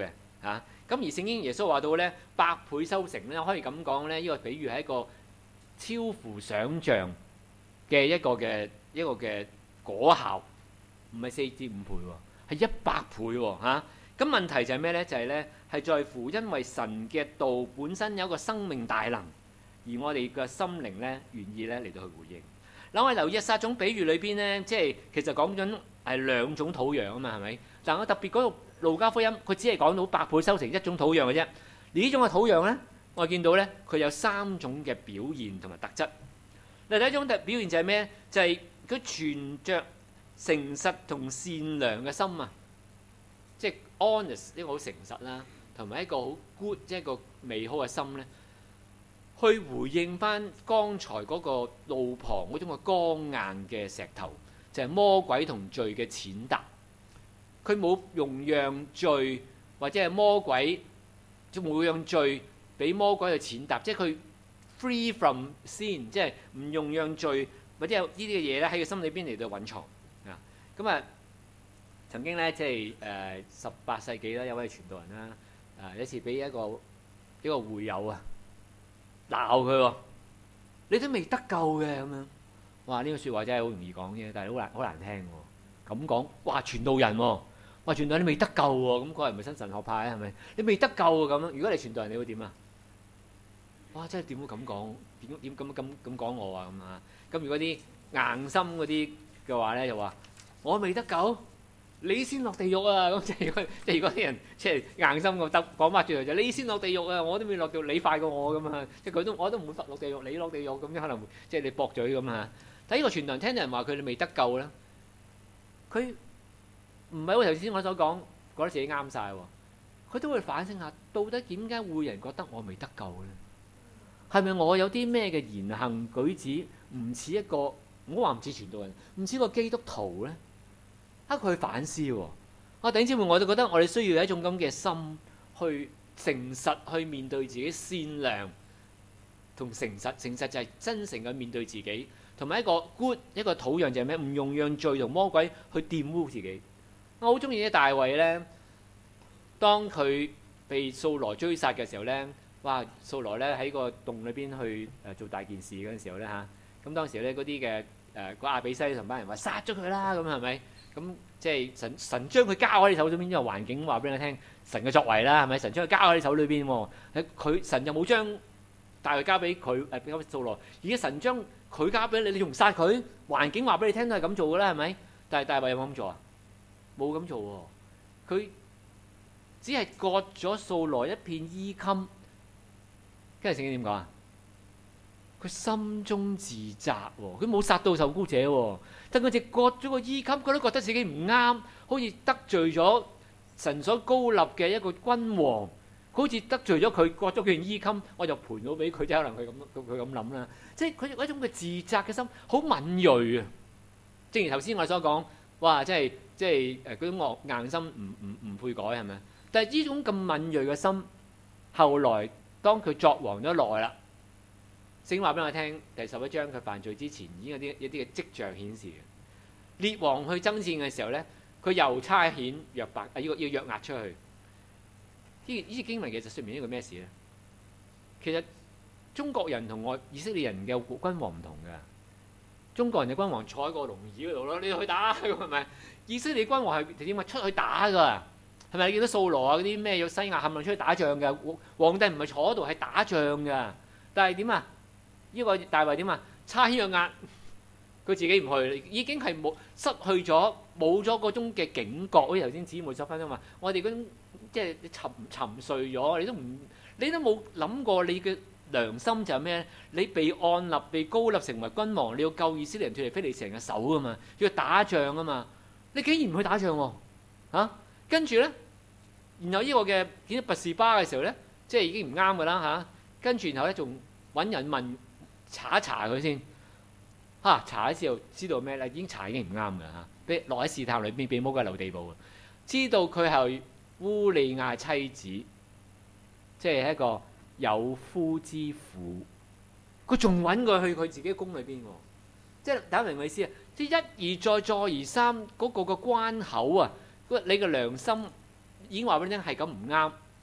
嚇。咁而聖經耶穌話到咧，百倍收成咧，可以咁講咧，呢個比喻係一個超乎想像嘅一個嘅一個嘅果效，唔係四至五倍喎，係一百倍喎嚇。咁問題就係咩咧？就係咧係在乎，因為神嘅道本身有一個生命大能，而我哋嘅心靈咧願意咧嚟到去回應。嗱，我哋留意撒種比喻裏邊咧，即係其實講緊係兩種土壤啊嘛，係咪？但我特別嗰個路加福音，佢只係講到百倍收成一種土壤嘅啫。而呢種嘅土壤咧，我見到咧佢有三種嘅表現同埋特質。嗱，第一種特表現就係咩？就係佢存着誠實同善良嘅心啊，即係 honest 呢個好誠實啦，同埋一個好 good 即係一個美好嘅心咧，去回應翻剛才嗰個路旁嗰種嘅剛硬嘅石頭，就係魔鬼同罪嘅踐踏。佢冇容讓罪或者係魔鬼，就冇讓罪俾魔鬼去踐踏，即係佢 free from sin， 即係唔容讓罪或者有呢啲嘅嘢咧喺佢心裏邊嚟到蘊藏啊。咁啊，曾經咧即係誒十八世紀啦，有位傳道人啦，誒有一次俾一個一個會友啊鬧佢喎，你都未得救嘅咁樣。哇！呢個説話真係好容易講啫，但係好難好難聽喎。咁講，哇！傳道人喎，哇！傳道人你未得救喎，咁佢係咪新神學派啊？係咪？你未得救啊咁樣？如果你傳道人，你會點啊？哇！真係點會咁講？點點咁咁咁講我啊咁啊？咁如果啲硬心嗰啲嘅話咧，就話我未得救，你先落地獄啊！咁即係如果即係如果啲人即係硬心咁得講翻轉嚟就你先落地獄啊！我都未落到，你快過我咁啊！即係佢都我都唔會落地獄，你落地獄咁樣可能即係你駁嘴咁啊！但係呢個傳道人聽人話佢哋未得救咧，佢唔係好似頭先我所講覺得自己啱晒喎，佢都會反省下，到底點解會人覺得我未得救咧？係咪我有啲咩嘅言行舉止唔似一個，唔好話唔似傳道人，唔似個基督徒咧？啊，佢反思喎。啊，弟兄姊妹，我就覺得我哋需要有一種咁嘅心，去誠實去面對自己，善良同誠實。誠實就係真誠嘅面對自己，同埋一個 good 一個土壤就係咩？唔容讓罪同魔鬼去玷污自己。我好中意啲大衛咧，當佢被掃羅追殺嘅時候咧，哇！掃羅咧喺個洞裏邊去誒做大件事嗰陣時候咧嚇，咁當時咧嗰啲嘅誒個亞比篩同班人話殺咗佢啦，咁係咪？咁即係神神將佢交喺你手裏邊，之後環境話俾你聽神嘅作為啦，係咪？神將佢交喺你手裏邊喎，佢神就冇將大衛交俾佢誒俾掃羅，而家神將佢交俾你，你仲唔殺佢？環境話俾你聽都係咁做㗎啦，係咪？但係大衛有冇咁做啊？冇咁做喎，佢只係割咗掃羅一片衣襟，跟住聖經點講啊？佢心中自責喎，佢冇殺到受膏者喎，但佢只割咗個衣襟，佢都覺得自己唔啱，好似得罪咗神所膏立嘅一個君王，好似得罪咗佢，割咗件衣襟，我就賠到俾佢啫。可能佢咁佢咁諗啦，即係佢有一種嘅自責嘅心，好敏鋭啊！正如頭先我哋所講，哇！即係即係誒嗰種惡硬心，唔唔唔悔改係咪？但係呢種咁敏鋭嘅心，後來當佢作王咗耐啦。聖經話俾我聽，第十一章佢犯罪之前已經有啲一啲嘅跡象顯示嘅。列王去爭戰嘅時候咧，佢又差遣約伯啊，要要約押出去。呢呢啲經文其實説明一個咩事咧？其實中國人同外以色列人嘅君王唔同㗎。中國人嘅君王坐喺個龍椅嗰度咯，你去打咁係咪？以色列君王係點啊？出去打㗎，係咪？你見到掃羅啊嗰啲咩約西亞冚唪唥出去打仗㗎？皇帝唔係坐喺度係打仗㗎，但係點啊？呢個大衛點啊？差遣約押，佢自己唔去，已經係冇失去咗，冇咗嗰種嘅警覺。好似頭先姊妹十分鐘話，我哋嗰種即係沉沉睡咗，你都唔，你都冇諗過你嘅良心就係咩？你被按立、被膏立成為君王，你要救以色列人脫離非利士人嘅手啊嘛，要打仗啊嘛，你竟然唔去打仗喎？嚇，跟住咧，然後呢個嘅見到拔示巴嘅時候咧，即係已經唔啱噶啦嚇，跟住然後咧仲揾人問。查一查佢先，嚇、啊、查嘅時候知道咩咧？已經查已經唔啱㗎嚇，俾落喺試探裏邊俾魔鬼留地步啊！知道佢係烏利亞妻子，即係一個有夫之婦，佢仲揾佢去佢自己宮裏邊喎，即係打明我意思啊！即係一而再再而三嗰個個關口啊，你嘅良心已經話俾你聽係咁唔啱，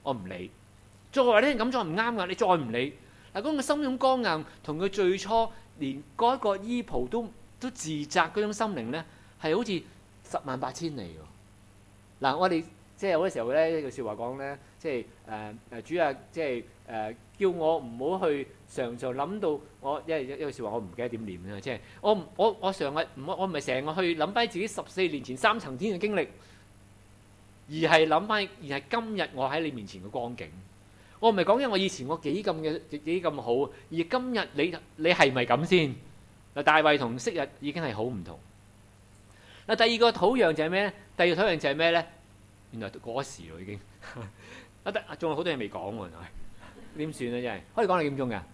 我唔理。再話呢咁做唔啱噶，你再唔理。嗱，嗰個心咁剛硬，同佢最初連嗰一個衣袍都都自責嗰種心靈咧，係好似十萬八千里喎。嗱，我哋即係好多時候咧，呢句説話講咧，即係誒誒主啊，即係誒、呃、叫我唔好去常常諗到我，因為一句説話我唔記得點念啦，即係我我我成日唔我唔係成日去諗翻自己十四年前三層天嘅經歷，而係諗翻而係今日我喺你面前嘅光景。我唔係講緊我以前我幾咁嘅幾咁好，而今日你你係咪咁先？嗱，大衛同昔日已經係好唔同。嗱，第二個土壤就係咩咧？第二個土壤就係咩咧？原來過時咯已經。啊得，仲有好多嘢未講喎，點算咧？真係可以講你幾點鐘㗎？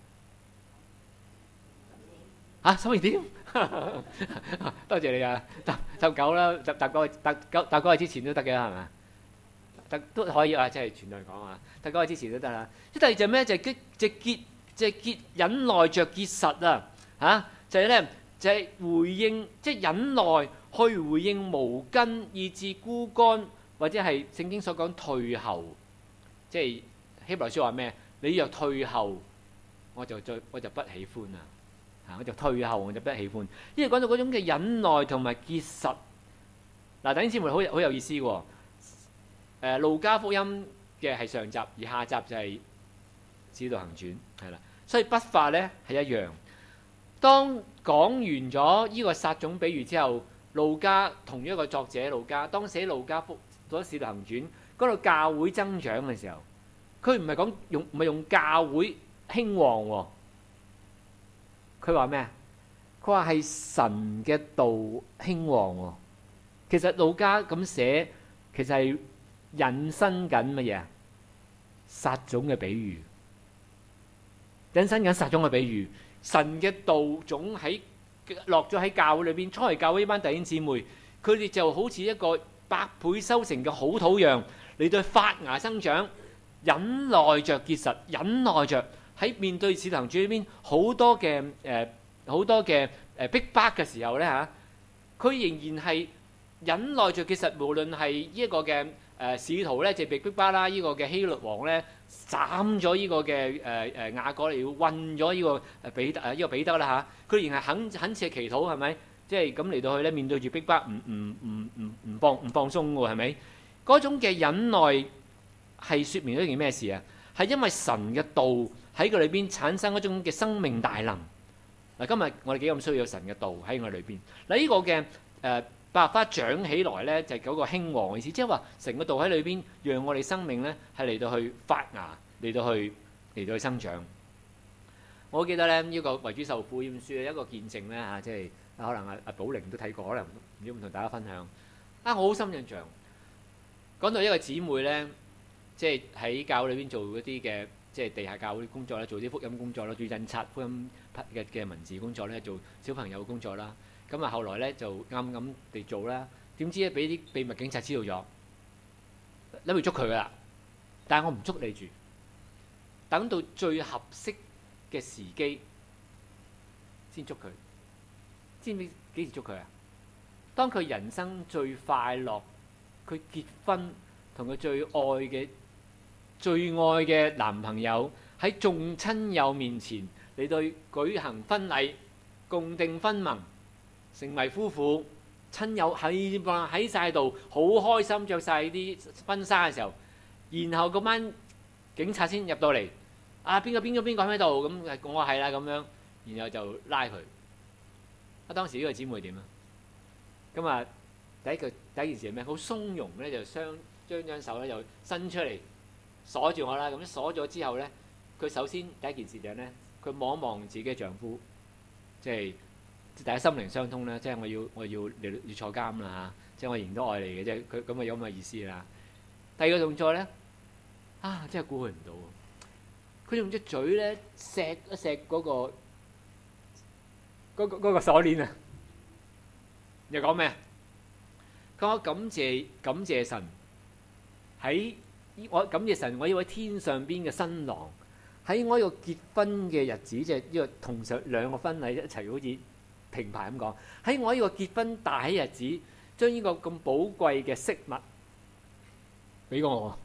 嚇，十二點？多謝你啊！搭搭九啦，搭搭九搭九搭九日之前都得嘅係咪？都可以啊，即係全隊講啊，大家之前都得啦。即第二就咩？就係結，就結，就結忍耐着結實啊！嚇，就係咧，就係回應，即係忍耐去回應無根，以致枯乾，或者係聖經所講退後。即係希伯來書話咩？你若退後，我就再我就不喜歡啊！嚇，我就退後，我就不喜歡。因為講到嗰種嘅忍耐同埋結實，嗱，弟兄姊妹好好有意思喎。誒路加福音嘅係上集，而下集就係《使徒行傳》係啦，所以筆法咧係一樣。當講完咗呢個撒種比喻之後，路加同一個作者路加，當寫路加福嗰《使徒行傳》嗰度教會增長嘅時候，佢唔係講用唔係用教會興旺喎，佢話咩啊？佢話係神嘅道興旺喎。其實路加咁寫，其實係引申緊乜嘢啊？撒種嘅比喻，引申緊撒種嘅比喻。神嘅道種喺落咗喺教會裏邊，初嚟教會呢班弟兄姊妹，佢哋就好似一個百倍收成嘅好土壤嚟到發芽生長，忍耐着結實，忍耐着喺面對使徒行傳裏邊好多嘅誒好多嘅誒逼迫嘅時候咧嚇，佢仍然係忍耐着結實，無論係呢一個嘅。誒使徒咧就被逼巴啦，呢個嘅希律王咧斬咗呢個嘅誒誒雅各嚟，要韞咗呢個誒彼得誒呢個彼得啦嚇，佢仍然係肯懇切祈禱係咪？即係咁嚟到去咧面對住逼巴，唔唔唔唔唔放唔放鬆喎係咪？嗰種嘅忍耐係説明咗一件咩事啊？係因為神嘅道喺佢裏邊產生一種嘅生命大能。嗱，今日我哋幾咁需要神嘅道喺我裏邊。嗱，呢個嘅誒。百合花長起來咧，就係、是、嗰個興旺嘅意思，即係話成個道喺裏邊，讓我哋生命咧係嚟到去發芽，嚟到去嚟到去生長。我記得咧呢、這個為主受苦呢本書嘅一個見證咧嚇，即係可能阿阿寶玲都睇過，可能唔知唔同大家分享。啊，我好深印象。講到一個姊妹咧，即係喺教會裏邊做嗰啲嘅，即係地下教會工作啦，做啲福音工作啦，做印刷福音嘅嘅文字工作咧，做小朋友工作啦。咁啊，後來咧就啱啱地做啦，點知咧俾啲秘密警察知道咗，諗住捉佢噶啦。但係我唔捉你住，等到最合適嘅時機先捉佢。知唔知幾時捉佢啊？當佢人生最快樂，佢結婚同佢最愛嘅最愛嘅男朋友喺眾親友面前嚟到舉行婚禮，共訂婚盟。成為夫婦，親友係話喺晒度，好開心，着晒啲婚紗嘅時候，然後嗰班警察先入到嚟，啊邊個邊個邊個喺度？咁我係啦咁樣，然後就拉佢。啊當時呢個姊妹點啊？咁啊第一個第一件事係咩？好鬆容咧，就雙將將手咧就伸出嚟鎖住我啦。咁鎖咗之後咧，佢首先第一件事就係咧，佢望一望自己嘅丈夫，即係。大家心靈相通啦，即係我要我要要，要坐監啦嚇，即係我仍然都愛你嘅啫。佢咁啊有咁嘅意思啦。第二個動作咧，啊真係估佢唔到喎！佢用隻嘴咧錫一錫嗰個嗰個嗰個鎖鏈啊！又講咩啊？佢話我感謝感謝神喺我感謝神，我呢位天上邊嘅新郎喺我呢個結婚嘅日子，即係呢個同上兩個婚禮一齊好似。平排咁講，喺我呢個結婚大喜日子，將呢個咁寶貴嘅飾物俾過我，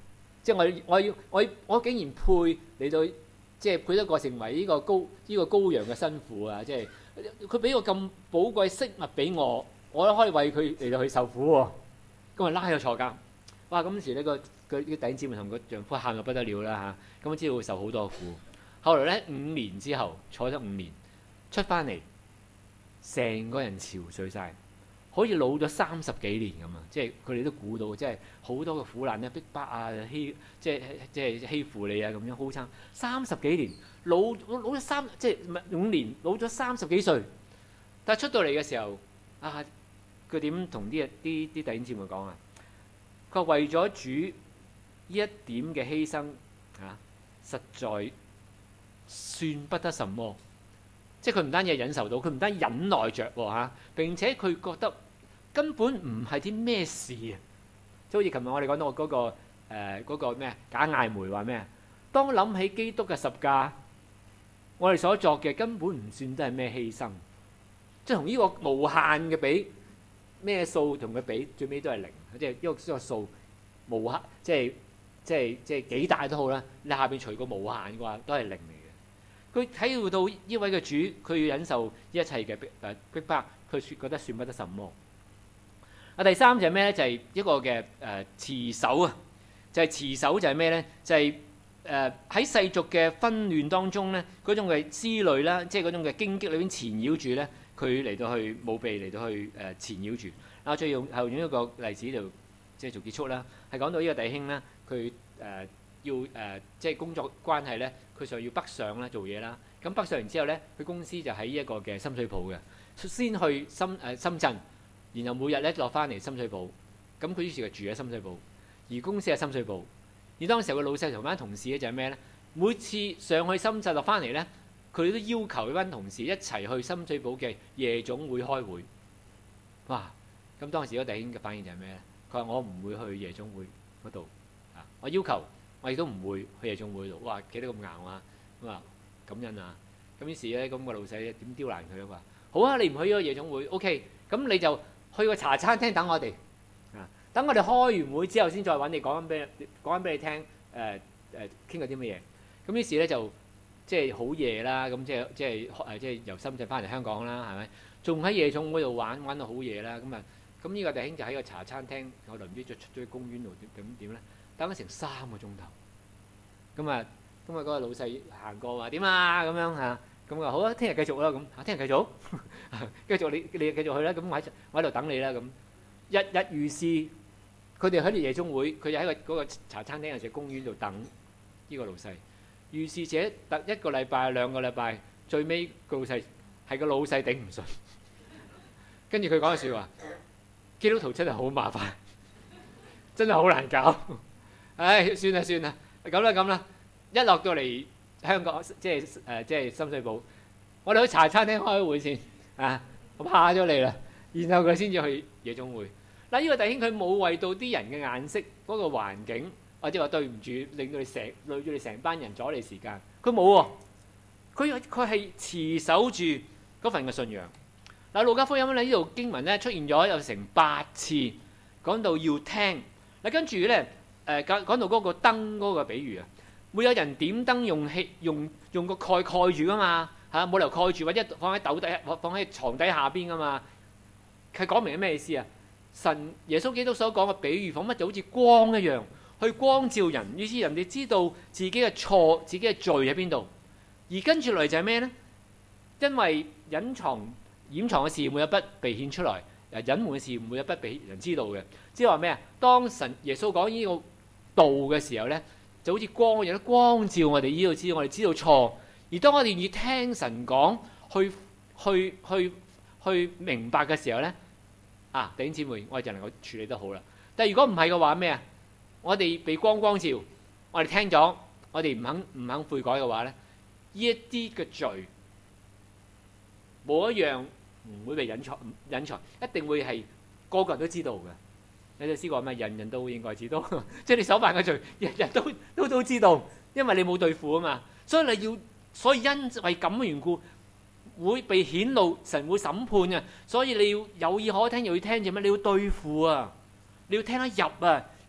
即係我我要我我竟然配嚟到即係配得過成為呢個羔呢、這個羔羊嘅新婦啊！即係佢俾個咁寶貴飾物俾我，我都可以為佢嚟到去受苦喎。咁啊拉咗坐監，哇！咁時呢個佢啲弟兄姊妹同個丈夫喊到不得了啦嚇，咁知道會受好多苦。後來咧五年之後坐咗五年，出翻嚟，成個人憔悴晒，好似老咗三十幾年咁啊！即係佢哋都估到，即係好多嘅苦難咧，逼迫啊，欺即係即係欺負你啊，咁樣好慘。三十幾年，老老老咗三即係唔係五年，老咗三十幾歲。但係出到嚟嘅時候，啊，佢點同啲啲啲弟兄姊妹講啊？佢話為咗主呢一點嘅犧牲啊，實在算不得什麼。即係佢唔單止忍受到，佢唔單止忍耐着喎嚇，並且佢覺得根本唔係啲咩事啊！即係好似琴日我哋講到嗰、嗰個誒嗰、呃嗰個咩假艾梅話咩？當諗起基督嘅十架，我哋所作嘅根本唔算得係咩犧牲，即係同呢個無限嘅比咩數同佢比，最尾都係零。即係呢個呢個數無限，即係即係即係幾大都好啦。你下邊除個無限嘅話，都係零嚟嘅。佢體會到呢位嘅主，佢要忍受一切嘅逼誒逼迫，佢説覺得算不得什麼。啊，第三就係咩咧？就係、是、一個嘅誒持守啊，就係、是、持守就係咩咧？就係誒喺世俗嘅紛亂當中咧，嗰種嘅思慮啦，即係嗰種嘅荊棘裏邊纏繞住咧，佢嚟到去冇被嚟到去誒纏繞住。啊，最用後用一個例子就即係做結束啦，係講到呢個弟兄咧，佢誒。呃要誒、呃、即係工作關係咧，佢就要北上啦做嘢啦。咁北上完之後咧，佢公司就喺一個嘅深水埗嘅，先去深誒、呃、深圳，然後每日咧落翻嚟深水埗。咁佢於是就住喺深水埗，而公司喺深水埗。而當時個老細同班同事咧就係咩咧？每次上去深圳落翻嚟咧，佢都要求呢班同事一齊去深水埗嘅夜總會開會。哇！咁當時嗰弟兄嘅反應就係咩咧？佢話我唔會去夜總會嗰度啊，我要求。我亦都唔會去夜總會度，哇！企得咁硬啊，咁啊感恩啊，咁於是咧，咁個老細點刁難佢咧？話好啊，你唔去嗰個夜總會 ，OK，咁你就去個茶餐廳等我哋啊，等我哋開完會之後先再揾你講緊俾講緊俾你聽，誒誒傾過啲乜嘢？咁於是咧就即係好夜啦，咁即係即係誒即係由深圳翻嚟香港啦，係咪？仲喺夜總會度玩玩到好夜啦，咁啊咁呢個弟兄就喺個茶餐廳，我哋唔知再出咗去公園度點點點咧？等咗成三個鐘頭，咁啊，咁啊嗰個老細行過話點啊咁樣嚇，咁話好啊，聽日繼續啦咁，嚇聽日繼續，繼續你你繼續去啦，咁我喺我喺度等你啦咁，日日如是，佢哋喺度夜總會，佢就喺個嗰個茶餐廳或者公園度等呢個老細，如是者等一個禮拜兩個禮拜，最尾個老細係個老細頂唔順，跟住佢講句説話，基督徒真係好麻煩，真係好難搞。唉，算啦算啦，咁啦咁啦，一落到嚟香港，即係誒、呃，即係深水埗，我哋去茶餐廳開會先啊，我怕咗你啦，然後佢先至去夜總會。嗱，呢個弟兄佢冇為到啲人嘅眼色嗰、嗰個環境，或者話對唔住，令到你成累住你成班人阻你時間，佢冇喎，佢佢係持守住嗰份嘅信仰。嗱，《路加福音》咧呢度經文咧出現咗有成八次，講到要聽。嗱，跟住咧。誒講講到嗰個燈嗰個比喻啊，會有人點燈用氣用用個蓋蓋住噶嘛嚇，冇理由蓋住或者放喺斗底放喺床底下邊噶嘛。佢講明係咩意思啊？神耶穌基督所講嘅比喻，彷彿就好似光一樣，去光照人，於是人哋知道自己嘅錯、自己嘅罪喺邊度。而跟住嚟就係咩咧？因為隱藏掩藏嘅事沒有不被顯出來，誒隱瞞嘅事沒有不被人知道嘅。即係話咩啊？當神耶穌講呢個道嘅時候咧，就好似光有啲光照我哋呢度知道，我哋知道錯。而當我哋願意聽神講，去去去去明白嘅時候咧，啊弟兄姊妹，我哋就能夠處理得好啦。但係如果唔係嘅話咩啊？我哋被光光照，我哋聽咗，我哋唔肯唔肯悔改嘅話咧，呢一啲嘅罪冇一樣唔會被隱藏隱藏，一定會係個個人都知道嘅。你哋試過咩？人人都應該知道，即係你手犯嘅罪，人人都都都知道，因為你冇對付啊嘛。所以你要，所以因為咁嘅緣故，會被顯露，神會審判啊。所以你要有意可聽，又要聽，做咩？你要對付啊，你要聽得入啊。而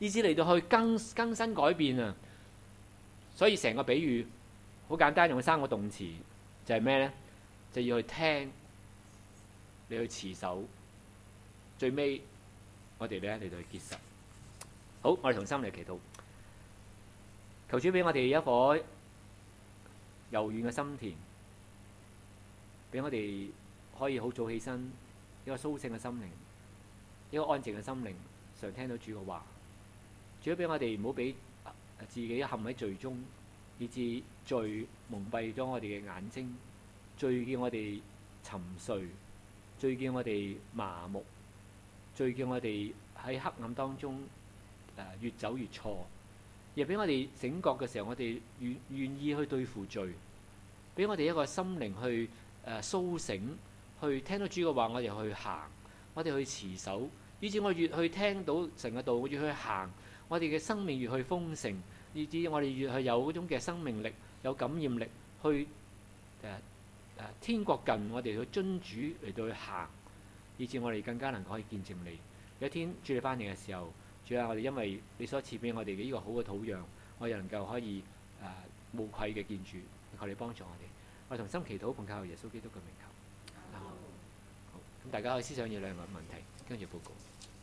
以至嚟到去更更新改變啊！所以成個比喻好簡單，用三個動詞就係咩咧？就要去聽，你去持守，最尾我哋咧嚟到去結實。好，我哋同心嚟祈禱，求主俾我哋一顆柔軟嘅心田，俾我哋可以好早起身，一個甦醒嘅心靈，一個安靜嘅心靈，常聽到主嘅話。主要俾我哋唔好俾自己陷喺罪中，以致罪蒙蔽咗我哋嘅眼睛，罪叫我哋沉睡，罪叫我哋麻木，罪叫我哋喺黑暗當中誒越走越錯。亦俾我哋醒覺嘅時候，我哋願願意去對付罪，俾我哋一個心靈去誒甦醒，去聽到主嘅話，我哋去行，我哋去持守，以至我越去聽到神嘅道，越去行，我哋嘅生命越去豐盛，以至我哋越去有嗰種嘅生命力、有感染力，去誒誒、呃、天國近，我哋去遵主嚟到去行，以至我哋更加能夠可以見證你。有一天主你翻嚟嘅時候，主啊，我哋因為你所賜俾我哋嘅呢個好嘅土壤，我哋能夠可以誒、呃、無愧嘅見主，求你幫助我哋。我同心祈禱，奉靠耶穌基督嘅名求。好，咁大家可以思想以兩個問題，跟住報告。